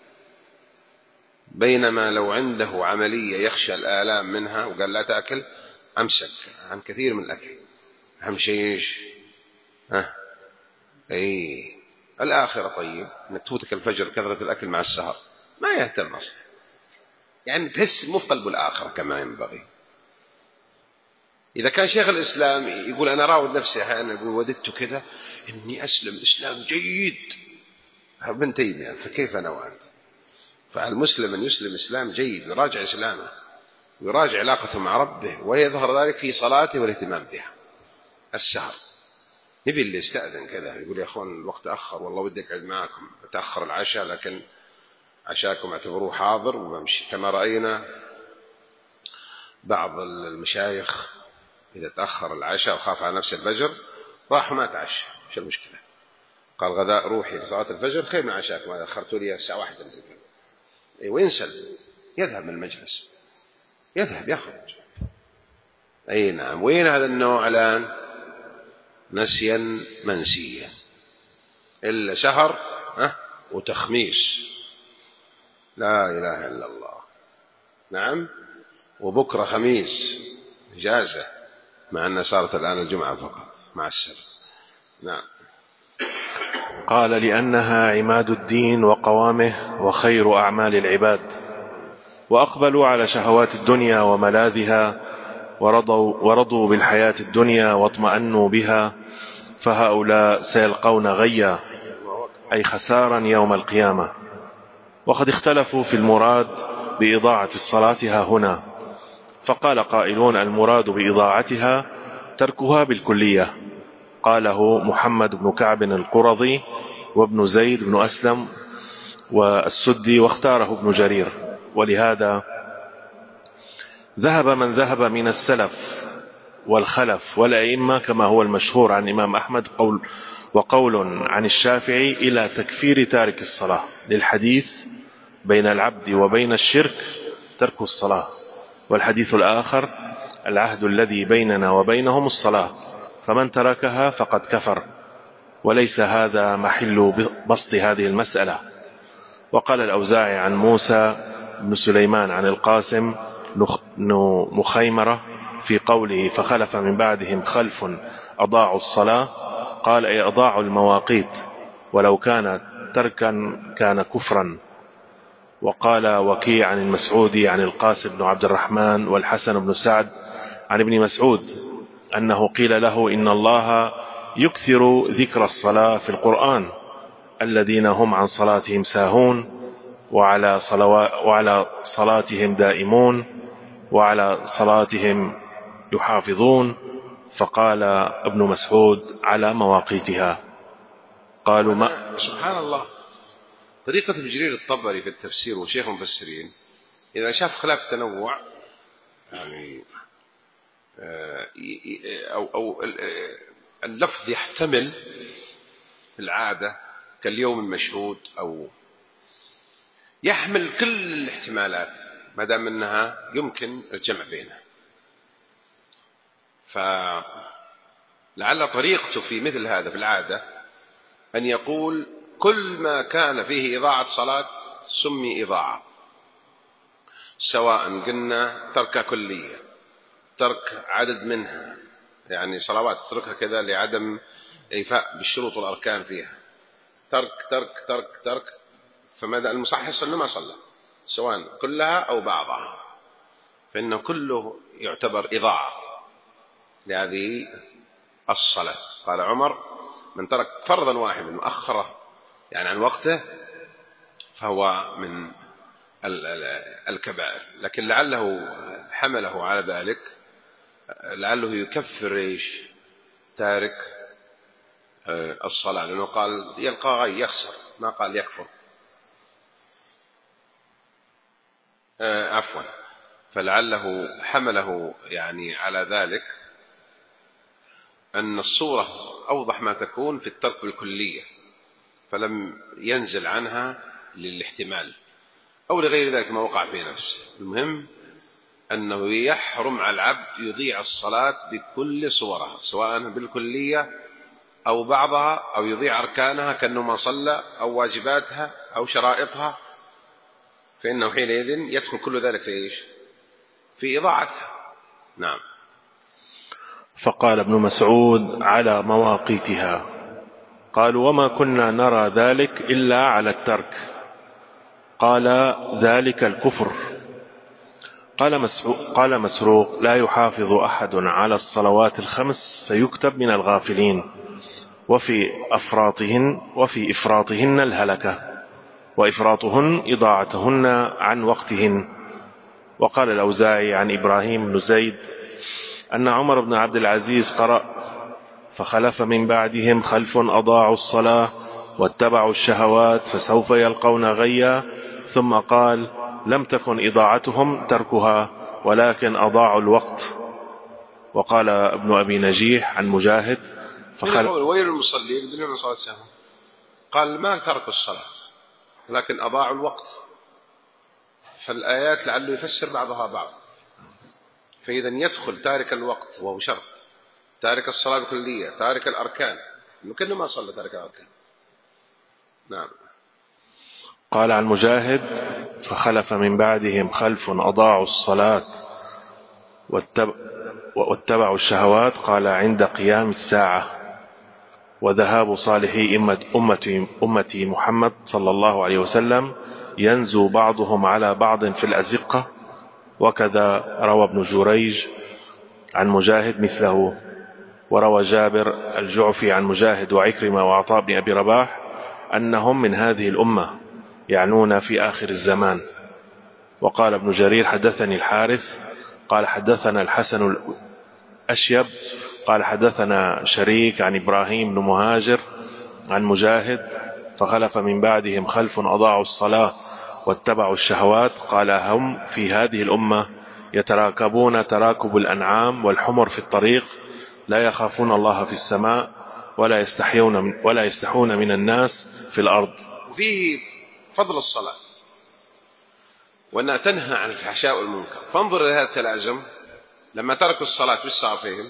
بينما لو عنده عملية يخشى الآلام منها وقال لا تأكل أمسك عن كثير من الأكل. أهم شيء إيش؟ ها أي الآخرة. طيب أنك تفوتك الفجر كثرة الأكل مع السهر ما يهتم أصلا، يعني تحس مو في قلب الآخرة كما ينبغي. إذا كان شيخ الإسلام يقول أنا راود نفسي أحيانا، يقول وددت كذا إني أسلم إسلام جيد ابن تيمية، فكيف أنا وأنت؟ فالمسلم أن يسلم إسلام جيد، يراجع إسلامه ويراجع علاقته مع ربه، ويظهر ذلك في صلاته والاهتمام بها. السهر نبي اللي يستأذن كذا يقول يا أخوان الوقت أخر، والله ودي أقعد معكم، أتأخر العشاء لكن عشاكم اعتبروه حاضر وبمشي. كما رأينا بعض المشايخ إذا تأخر العشاء وخاف على نفس الفجر راح ما تعشى، شو المشكلة؟ قال غداء روحي لصلاة الفجر خير من عشاكم، ما أخرتوا لي الساعة واحدة. أي وينسل، يذهب من المجلس، يذهب يخرج. أي نعم. وين هذا النوع الآن؟ نسيا منسيا، إلا سهر أه؟ وتخميس، لا إله إلا الله. نعم. وبكرة خميس إجازة، مع أنها صارت الآن الجمعة فقط مع السبت. نعم. قال: لأنها عماد الدين وقوامه وخير أعمال العباد، وأقبلوا على شهوات الدنيا وملاذها، ورضوا, ورضوا بالحياة الدنيا واطمأنوا بها، فهؤلاء سيلقون غيا، أي خسارا يوم القيامة. وقد اختلفوا في المراد بإضاعة الصلاة ها هنا، فقال قائلون: المراد بإضاعتها تركها بالكلية. قاله محمد بن كعب القرظي وابن زيد بن أسلم والسدي، واختاره ابن جرير. ولهذا ذهب من ذهب من السلف والخلف والأئمة كما هو المشهور عن الإمام أحمد قول وقول عن الشافعي إلى تكفير تارك الصلاة، للحديث بين العبد وبين الشرك ترك الصلاة، والحديث الآخر العهد الذي بيننا وبينهم الصلاة، فمن تركها فقد كفر، وليس هذا محل بسط هذه المسألة. وقال الأوزاعي عن موسى بن سليمان عن القاسم نخيمرة في قوله: فخلف من بعدهم خلف أضاعوا الصلاة، قال: أي أضاعوا المواقيت، ولو كان تركا كان كفرا. وقال وكيع عن المسعودي عن القاسم بن عبد الرحمن والحسن بن سعد عن ابن مسعود أنه قيل له: إن الله يكثر ذكر الصلاة في القرآن، الذين هم عن صلاتهم ساهون، وعلى, وعلى صلاتهم دائمون، وعلى صلاتهم يحافظون. فقال ابن مسعود: على مواقيتها. قالوا: ما سبحان الله، طريقة ابن جرير الطبري في التفسير وشيخ المفسرين إذا شاف خلاف تنوع يعني أو, أو اللفظ يحتمل العادة كاليوم المشهود، أو يحمل كل الاحتمالات ما دام أنها يمكن الجمع بينها، فلعل طريقته في مثل هذا في العادة أن يقول: كل ما كان فيه إضاعة صلاة سمي إضاعة، سواء قلنا ترك كلية، ترك عدد منها، يعني صلوات تركها كذا لعدم إيفاء بالشروط والأركان فيها، ترك ترك ترك ترك فماذا المصحح أنه ما صلى، سواء كلها أو بعضها، فإنه كله يعتبر إضاعة لهذه الصلاة. قال عمر: من ترك فرضا واحدا مؤخرة يعني عن وقته فهو من الكبائر. لكن لعله حمله على ذلك، لعله يكفر إيش تارك الصلاة، لأنه قال يلقى غي يخسر، ما قال يكفر. عفوا، فلعله حمله يعني على ذلك أن الصورة أوضح ما تكون في الترك بالكلية، فلم ينزل عنها للاحتمال أو لغير ذلك ما وقع في نفسه. المهم أنه يحرم على العبد يضيع الصلاة بكل صورها، سواء بالكلية أو بعضها، أو يضيع أركانها كأنه ما صلى، أو واجباتها أو شرائطها، فإنه حينئذ يدخل كل ذلك في إيش؟ في إضاعتها. نعم. فقال ابن مسعود: على مواقيتها. قالوا: وما كنا نرى ذلك إلا على الترك. قال: ذلك الكفر. قال مسروق, قال مسروق: لا يحافظ أحد على الصلوات الخمس فيكتب من الغافلين، وفي أفراطهن وفي إفراطهن الهلكة، وإفراطهن إضاعتهن عن وقتهن. وقال الأوزاعي عن إبراهيم بن زيد أن عمر بن عبد العزيز قرأ: فخلف من بعدهم خلف أضاعوا الصلاة واتبعوا الشهوات فسوف يلقون غيا، ثم قال: لم تكن إضاعتهم تركها ولكن أضاعوا الوقت. وقال ابن أبي نجيح عن مجاهد: فخلف ويل المصلين بدون صلاة سهو، قال ما تركوا الصلاة لكن أضاعوا الوقت. فالآيات لعله يفسر بعضها بعض، فإذا يدخل تارك الوقت وهو شرط، تارك الصلاة الكلية، تارك الأركان، كأنه ما صلى تارك الأركان. نعم. قال عن مجاهد: فخلف من بعدهم خلف أضاعوا الصلاة واتبعوا الشهوات، قال عند قيام الساعة. وذهاب صالحي أمتي, أمتي محمد صلى الله عليه وسلم ينزو بعضهم على بعض في الأزقة. وكذا روى ابن جريج عن مجاهد مثله. وروى جابر الجعفي عن مجاهد وعكرمة وعطاء بن أبي رباح أنهم من هذه الأمة يعنون في آخر الزمان. وقال ابن جرير حدثني الحارث قال حدثنا الحسن الأشيب قال حدثنا شريك عن إبراهيم بن مهاجر عن مجاهد فخلف من بعدهم خلف أضاعوا الصلاة واتبعوا الشهوات. قال هم في هذه الأمة يتراكبون تراكب الأنعام والحمر في الطريق لا يخافون الله في السماء ولا يستحيون من ولا يستحون من الناس في الأرض. وفيه فضل الصلاة وأنها تنهى عن الفحشاء والمنكر. فانظر إلى هذا التلازم، لما تركوا الصلاة وش صار فيهم؟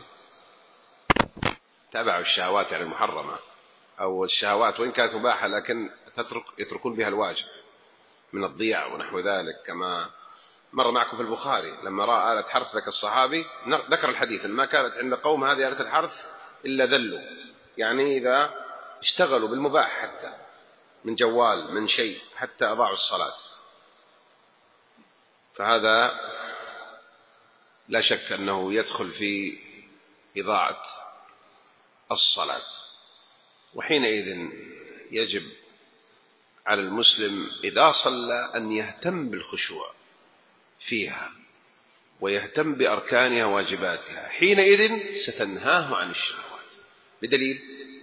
تبعوا الشهوات يعني المحرمة أو الشهوات وإن كانت مباحة لكن تترك يتركون بها الواجب من الضياع ونحو ذلك، كما مر معكم في البخاري لما رأى آلة حرث ذاك الصحابي ذكر الحديث ما كانت عند قوم هذه آلة الحرث إلا ذلوا، يعني إذا اشتغلوا بالمباح حتى من جوال من شيء حتى أضاعوا الصلاة. فهذا لا شك أنه يدخل في إضاعة الصلاة. وحينئذ يجب على المسلم إذا صلى أن يهتم بالخشوع فيها ويهتم بأركانها واجباتها، حينئذ ستنهاه عن الشهوات. بدليل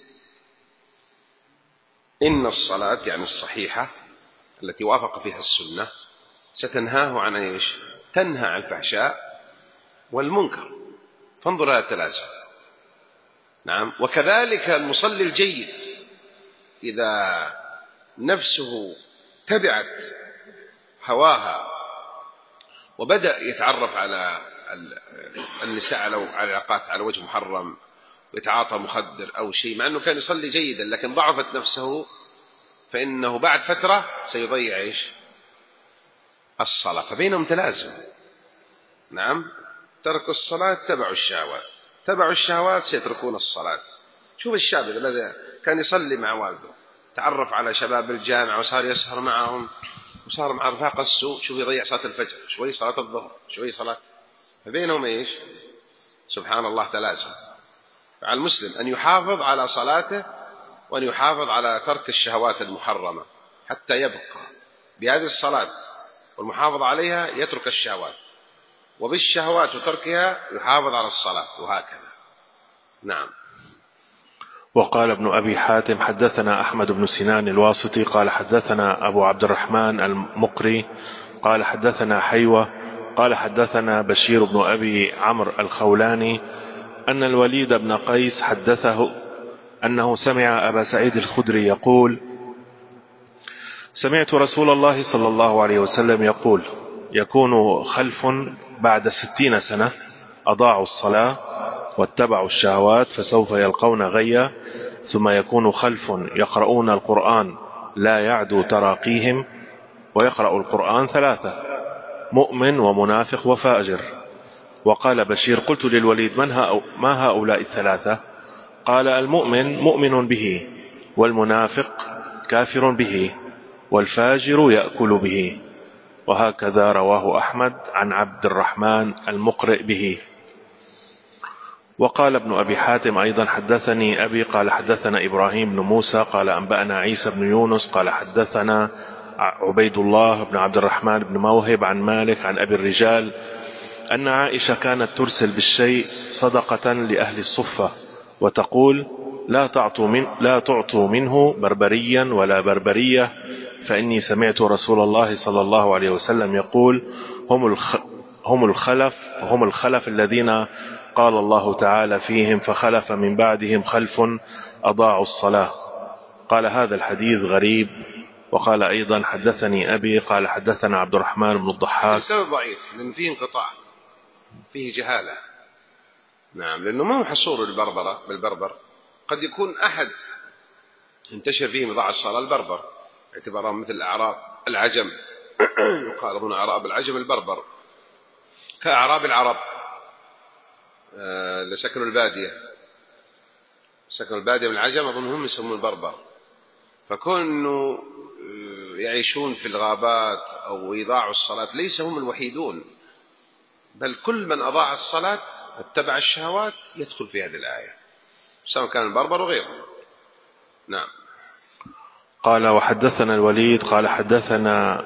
إن الصلاة يعني الصحيحة التي وافق فيها السنة ستنهاه عن إيش؟ تنهى عن الفحشاء والمنكر. فانظر هذا التلازم. نعم. وكذلك المصلي الجيد إذا نفسه تبعت هواها وبدأ يتعرف على النساء على العلاقات على وجه محرم ويتعاطى مخدر أو شيء، مع أنه كان يصلي جيدا لكن ضعفت نفسه، فإنه بعد فترة سيضيع إيش؟ الصلاة. فبينهم تلازم. نعم. تركوا الصلاة تبعوا الشهوات، تبعوا الشهوات سيتركون الصلاة. شوف الشاب الذي كان يصلي مع والده تعرف على شباب الجامعة وصار يسهر معهم وصار مع رفاق السوء، شوف يضيع صلاة الفجر، شوي صلاة الظهر، شوي صلاة. فبينهم إيش؟ سبحان الله تلازم. فعلى المسلم أن يحافظ على صلاته وأن يحافظ على ترك الشهوات المحرمة حتى يبقى بهذه الصلاة والمحافظة عليها يترك الشهوات، وبالشهوات وتركها يحافظ على الصلاة، وهكذا. نعم. وقال ابن أبي حاتم حدثنا أحمد بن سنان الواسطي قال حدثنا أبو عبد الرحمن المقري قال حدثنا حيوة قال حدثنا بشير بن أبي عمرو الخولاني أن الوليد بن قيس حدثه أنه سمع أبا سعيد الخدري يقول سمعت رسول الله صلى الله عليه وسلم يقول يكون خلف بعد ستين سنة أضاعوا الصلاة واتبعوا الشهوات فسوف يلقون غيا، ثم يكون خلف يقرؤون القرآن لا يعدو تراقيهم. ويقرأ القرآن ثلاثة: مؤمن ومنافق وفاجر. وقال بشير قلت للوليد من ما هؤلاء الثلاثة؟ قال المؤمن مؤمن به، والمنافق كافر به، والفاجر يأكل به. وهكذا رواه أحمد عن عبد الرحمن المقرئ به. وقال ابن أبي حاتم أيضا حدثني أبي قال حدثنا إبراهيم بن موسى قال أنبأنا عيسى بن يونس قال حدثنا عبيد الله بن عبد الرحمن بن موهب عن مالك عن أبي الرجال أن عائشة كانت ترسل بالشيء صدقة لأهل الصفة وتقول لا تعطوا, من لا تعطوا منه بربريا ولا بربرية، فإني سمعت رسول الله صلى الله عليه وسلم يقول هم الخ هم الخلف هم الخلف الذين قال الله تعالى فيهم فخلف من بعدهم خلف أضاعوا الصلاة. قال هذا الحديث غريب. وقال أيضا حدثني أبي قال حدثنا عبد الرحمن بن الضحاك. السبب ضعيف لأن فيه انقطاع، فيه جهالة. نعم. لأنه ما هو حصور البربرة بالبربر، قد يكون أحد انتشر فيه إضاعة الصلاة البربر اعتبارهم مثل الأعراب العجم يقاربون أعراب العجم البربر كأعراب العرب اللي سكنوا البادية، سكن البادية من العجم أظنهم يسمون البربر، فكونوا يعيشون في الغابات أو يضاعوا الصلاة ليس هم الوحيدون، بل كل من أضاع الصلاة واتبع الشهوات يدخل في هذه الآية، سواء كان البربر وغيره. نعم. قال وحدثنا الوليد قال حدثنا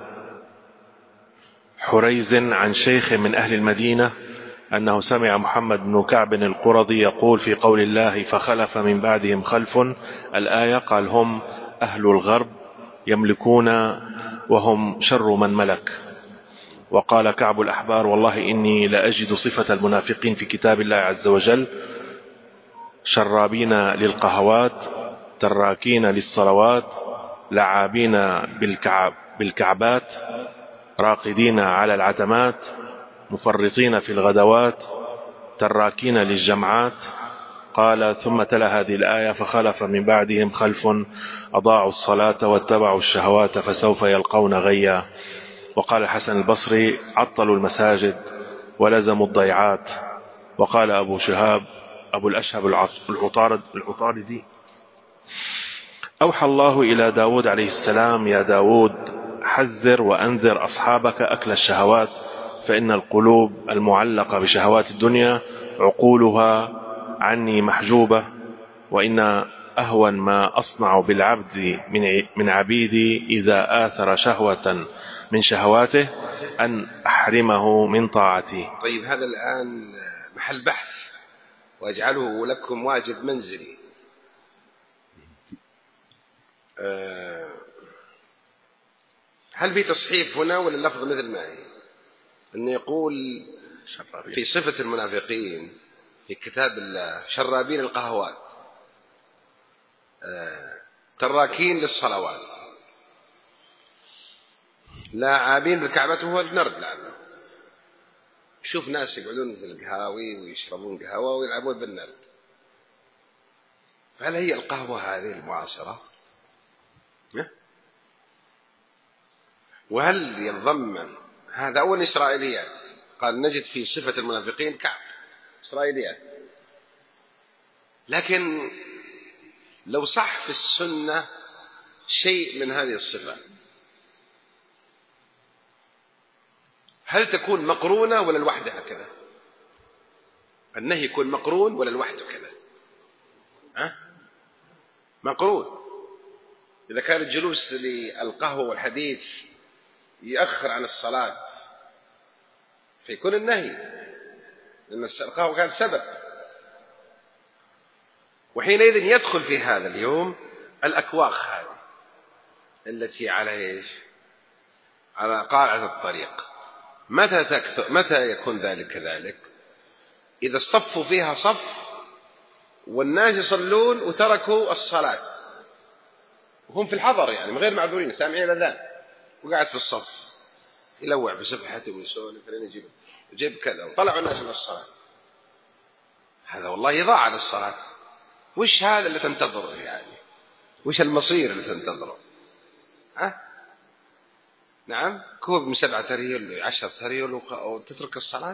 حريز عن شيخ من أهل المدينة أنه سمع محمد بن كعب القرظي يقول في قول الله فخلف من بعدهم خلف الآية، قال هم أهل الغرب يملكون وهم شر من ملك. وقال كعب الأحبار والله إني لأجد صفة المنافقين في كتاب الله عز وجل: شرابين للقهوات، تراكين للصلوات، لعابين بالكعب بالكعبات، راقدين على العتمات، مفرطين في الغدوات، تراكين للجمعات. قال ثم تلا هذه الآية فخلف من بعدهم خلف أضاعوا الصلاة واتبعوا الشهوات فسوف يلقون غيا. وقال الحسن البصري عطلوا المساجد ولزموا الضيعات. وقال أبو شهاب أبو الأشهب العطارد العطاردي أوحى الله إلى داود عليه السلام: يا داود حذر وأنذر أصحابك أكل الشهوات، فإن القلوب المعلقة بشهوات الدنيا عقولها عني محجوبة، وإن أهون ما أصنع بالعبد من عبيدي إذا آثر شهوة من شهواته أن أحرمه من طاعتي. طيب هذا الآن محل بحث وأجعله لكم واجب منزلي. هل في تصحيف هنا ولا اللفظ مثل ما هي؟ أنه يقول في صفة المنافقين في كتاب الله: شرابين القهوات، تراكين للصلوات، لاعبين بالكعبة، وهو النرد لعنه. شوف ناس يقعدون في القهاوي ويشربون قهوة ويلعبون بالنرد. فهل هي القهوة هذه المعاصرة؟ وهل يتضمن هذا أول إسرائيليات؟ قال نجد في صفة المنافقين كعب، إسرائيليات. لكن لو صح في السنة شيء من هذه الصفة، هل تكون مقرونة ولا الوحدة هكذا؟ النهي يكون مقرون ولا الوحدة كذا؟ أه؟ مقرون. إذا كان الجلوس للقهوة والحديث يأخر عن الصلاة فيكون النهي، لأن القهوة كانت سبب. وحينئذ يدخل في هذا اليوم الأكواخ هذه التي على إيش؟ على قاعدة الطريق. متى تكثر؟ متى يكون ذلك كذلك؟ إذا اصطفوا فيها صف والناس يصلون وتركوا الصلاة وهم في الحضر، يعني من غير معذورين، سامعين الأذان وقاعد في الصف يلوع بسبحته ويسولف فلين يجيب يجيب كذا، وطلعوا الناس من الصلاة. هذا والله يضاع للصلاة. وش هذا اللي تنتظره يعني؟ وش المصير اللي تنتظره؟ ها؟ نعم، كوب من سبعة ريال عشرة ريال وتترك الصلاة.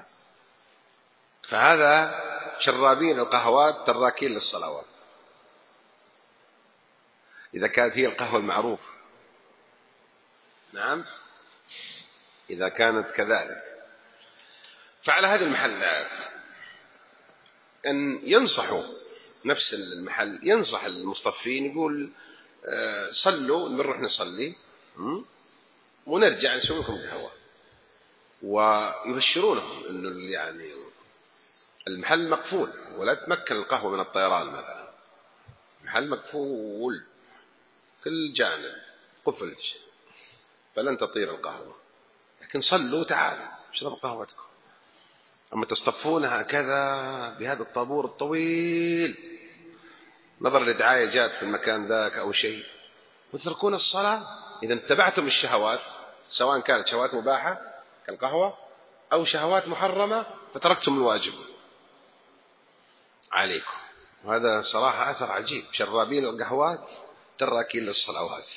فهذا شرابين القهوات تراكين للصلوات، إذا كانت هي القهوة المعروفة. نعم، إذا كانت كذلك. فعلى هذه المحلات أن ينصحوا نفس المحل، ينصح المصطفين، يقول صلوا نروح نصلي ونرجع نسوي لكم قهوة، ويبشرونهم أنه يعني المحل مقفول ولا تمكن القهوة من الطيران مثلا. المحل مقفول كل جانب قفل فلن تطير القهوة، لكن صلوا تعالوا اشربوا قهوتكم. أما تصطفون هكذا بهذا الطابور الطويل نظر لدعاية جات في المكان ذاك أو شيء وتتركون الصلاة، إذا اتبعتم الشهوات، سواء كانت شهوات مباحة كالقهوة أو شهوات محرمة، فتركتم الواجب عليكم. وهذا صراحة أثر عجيب. شرابين القهوات تراكين للصلوات.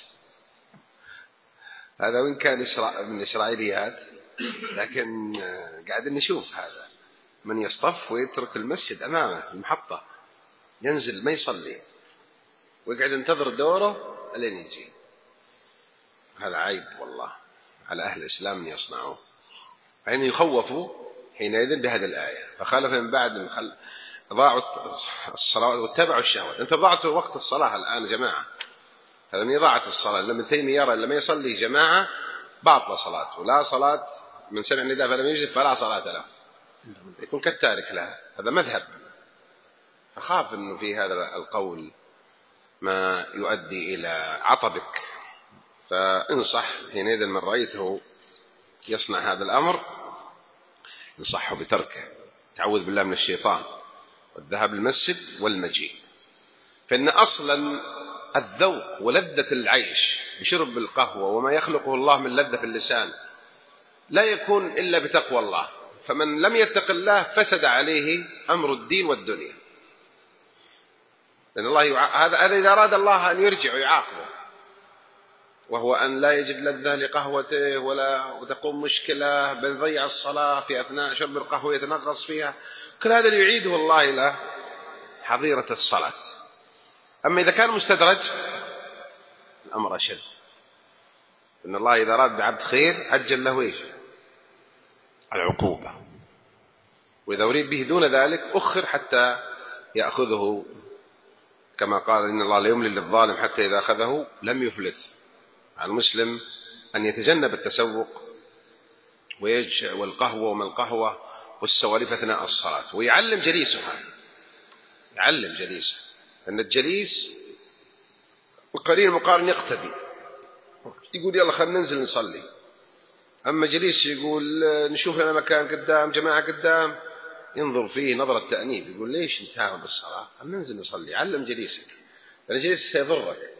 هذا وإن كان من إسرائيليات، لكن قاعد نشوف هذا من يصطف ويترك المسجد أمامه المحطة ينزل ما يصلي ويقعد ينتظر دوره لين يجي. هذا عيب والله على أهل الإسلام أن يصنعوا، فإن يخوفوا حينئذ بهذه الآية. فخالف من بعد من خل... ضاعوا الصلاة واتبعوا الشهوات. أنت ضاعتوا وقت الصلاة الآن جماعة، هذا من ضاعت الصلاة. لما تيمي يرى لما يصلي جماعة باطل صلاته، لا صلاة من سمع النداء فلم يجب فلا صلاة له، يكون كالتارك لها. هذا مذهب. فخاف أنه في هذا القول ما يؤدي إلى عطبك، فانصح حينئذ من رأيته يصنع هذا الأمر انصحه بتركه. تعوذ بالله من الشيطان والذهاب للمسجد والمجيء. فإن أصلا الذوق ولذة العيش بشرب القهوة وما يخلقه الله من لذة في اللسان لا يكون إلا بتقوى الله. فمن لم يتق الله فسد عليه أمر الدين والدنيا. لأن الله يع... هذا هذا إذا أراد الله أن يرجع ويعاقبه، وهو أن لا يجد لذة لقهوته ولا وتقوم مشكلة بل يضيع الصلاة في أثناء شرب القهوة يتنغص فيها. كل هذا يعيده الله إلى حظيرة الصلاة. أما إذا كان مستدرج الأمر أشد. إن الله إذا أراد بعبد خير عجل له إيش؟ العقوبة. وإذا أريد به دون ذلك أخر حتى يأخذه، كما قال إن الله لا يملي للظالم حتى إذا أخذه لم يفلت. على المسلم أن يتجنب التسوق والقهوة وما القهوة والسوالف أثناء الصلاة، ويعلم جليسها. يعلم جليسه أن الجليس القرين المقارن يقتدي، يقول يلا خلينا ننزل نصلي. أما جليس يقول نشوف لنا مكان قدام جماعة قدام ينظر فيه نظرة تأنيب، يقول ليش انتهى بالصلاة خلينا ننزل نصلي. علم جليسك لأن جليس سيضرك.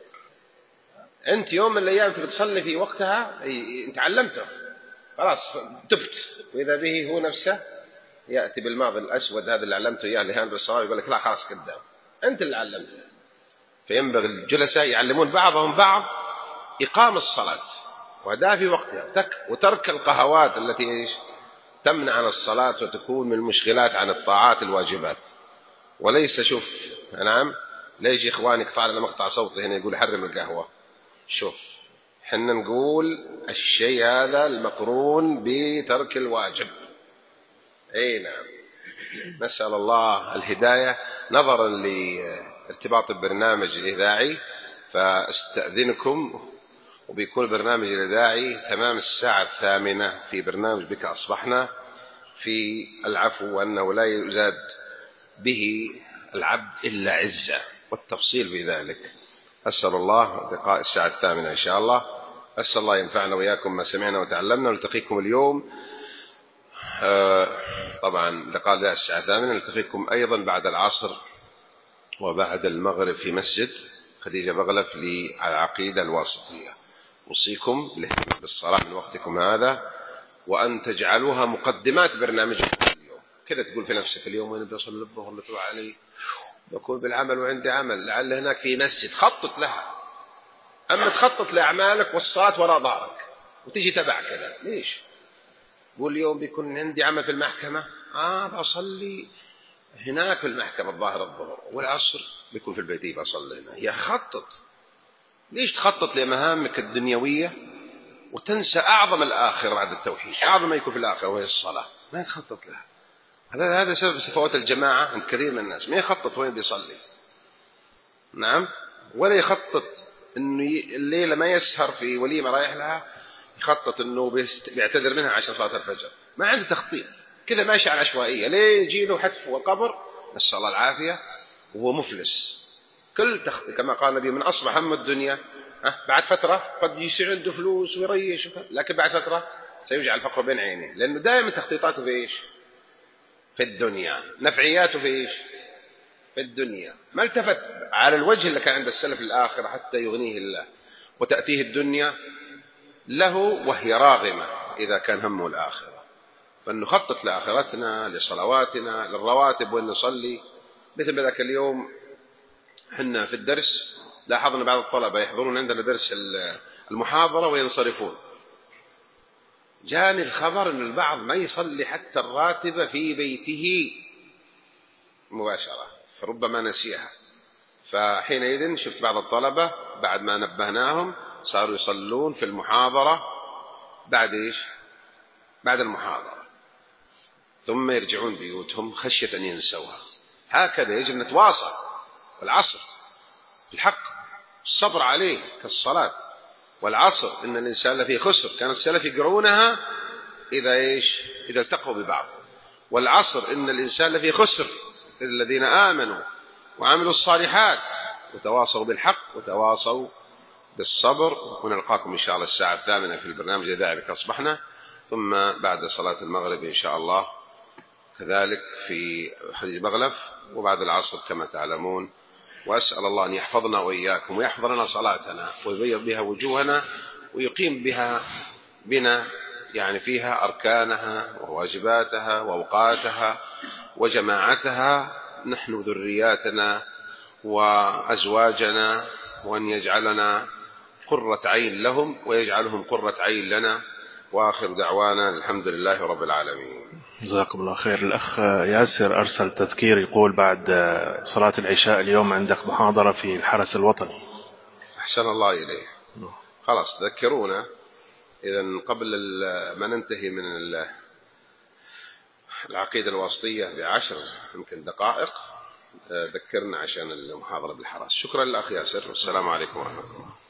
أنت يوم من الأيام بتصلي في وقتها أنت علمته خلاص تبت، وإذا به هو نفسه يأتي بالماضي الأسود هذا اللي علمته إياه لهان بالصلاة يقول لك لا خلاص قدام أنت اللي علمته. فينبغي الجلساء يعلمون بعضهم بعض إقام الصلاة وأداء في وقتها وترك القهوات التي إيش تمنع عن الصلاة وتكون من المشغلات عن الطاعات الواجبات. وليس شوف نعم لا يجي إخواني يقطع لنا مقطع صوتي هنا يقول حرم القهوة. شوف حنا نقول الشيء هذا المقرون بترك الواجب. أي نعم. نسأل الله الهداية. نظرا لارتباط البرنامج الإذاعي فاستأذنكم، وبيكون البرنامج الإذاعي تمام الساعة الثامنة في برنامج بك أصبحنا في العفو، وأنه لا يزاد به العبد إلا عزة، والتفصيل في ذلك. أسأل الله لقاء الساعة الثامنة إن شاء الله. أسأل الله ينفعنا وإياكم ما سمعنا وتعلمنا. ونلتقيكم اليوم آه طبعا لقاء الساعة الثامنة. نلتقيكم أيضا بعد العصر وبعد المغرب في مسجد خديجة بغلف للعقيدة الواسطية. أوصيكم بالاهتمام بالصلاة من وقتكم هذا، وأن تجعلوها مقدمات برنامجكم اليوم. كذا تقول في نفسك اليوم وين بيصل الظهر اللي تروح عليه بكون بالعمل وعندي عمل لعل هناك في مسجد. خطط لها. أما تخطط لأعمالك والصلاة وراء ظهرك وتيجي تبع كذا ليش؟ قول اليوم بيكون عندي عمل في المحكمة آه بصلي هناك في المحكمة الظاهر الظهر، والعصر بيكون في البيت بصلي هنا. يا خطط. ليش تخطط لمهامك الدنيوية وتنسى أعظم الآخرة بعد التوحيد؟ أعظم ما يكون في الآخرة وهي الصلاة، ما تخطط لها. هذا هذا سبب صفوات الجماعة عند كثير من الناس. ما يخطط وين بيصلي. نعم. ولا يخطط إنه الليلة ما يسهر في وليمة رايح لها، يخطط إنه بيعتذر منها عشان صلاة الفجر. ما عنده تخطيط، كذا ماشي على عشوائية. ليه يجي له حتف والقبر نسأل الله العافية وهو مفلس. كل تخطيط كما قال النبي من أصبح هم الدنيا بعد فترة قد يصير عنده فلوس ويريش، لكن بعد فترة سيجعل الفقر بين عينيه، لأنه دائما تخطيطاته في إيش؟ في الدنيا. نفعياته في إيش؟ في الدنيا. ما التفت على الوجه اللي كان عند السلف الآخرة حتى يغنيه الله، وتأتيه الدنيا له وهي راغمة إذا كان همه الآخرة. فنخطط لآخرتنا لصلواتنا للرواتب وإن نصلي. مثل ذاك اليوم حنا في الدرس لاحظنا بعض الطلبة يحضرون عندنا درس المحاضرة وينصرفون. جاني الخبر أن البعض ما يصلي حتى الراتبة في بيته مباشرة. فربما نسيها. فحينئذ شفت بعض الطلبة بعد ما نبهناهم صاروا يصلون في المحاضرة بعد إيش؟ بعد المحاضرة، ثم يرجعون بيوتهم خشية أن ينسوها. هكذا يجب أن نتواصل. والعصر الحق الصبر عليه كالصلاة. والعصر إن الإنسان لفي خسر، كان السلف يقرونها إذا إيش؟ إذا التقوا ببعض. والعصر إن الإنسان لفي خسر الذين آمنوا وعملوا الصالحات وتواصوا بالحق وتواصوا بالصبر. ونلقاكم إن شاء الله الساعة الثامنة في البرنامج إذاعي بك أصبحنا، ثم بعد صلاة المغرب إن شاء الله كذلك في حديث مغلف، وبعد العصر كما تعلمون. وأسأل الله أن يحفظنا وإياكم ويحفظ لنا صلاتنا ويبيض بها وجوهنا ويقيم بها بنا يعني فيها أركانها وواجباتها وأوقاتها وجماعتها نحن ذرياتنا وأزواجنا، وأن يجعلنا قرة عين لهم ويجعلهم قرة عين لنا. وآخر دعوانا الحمد لله رب العالمين. جزاكم الله خير. الأخ ياسر أرسل تذكير يقول بعد صلاة العشاء اليوم عندك محاضرة في الحرس الوطني. أحسن الله إليه. خلاص تذكرونا إذن قبل ما ننتهي من العقيدة الواسطية بعشر يمكن دقائق ذكرنا عشان المحاضرة بالحرس. شكرا للأخ ياسر، والسلام عليكم ورحمة الله.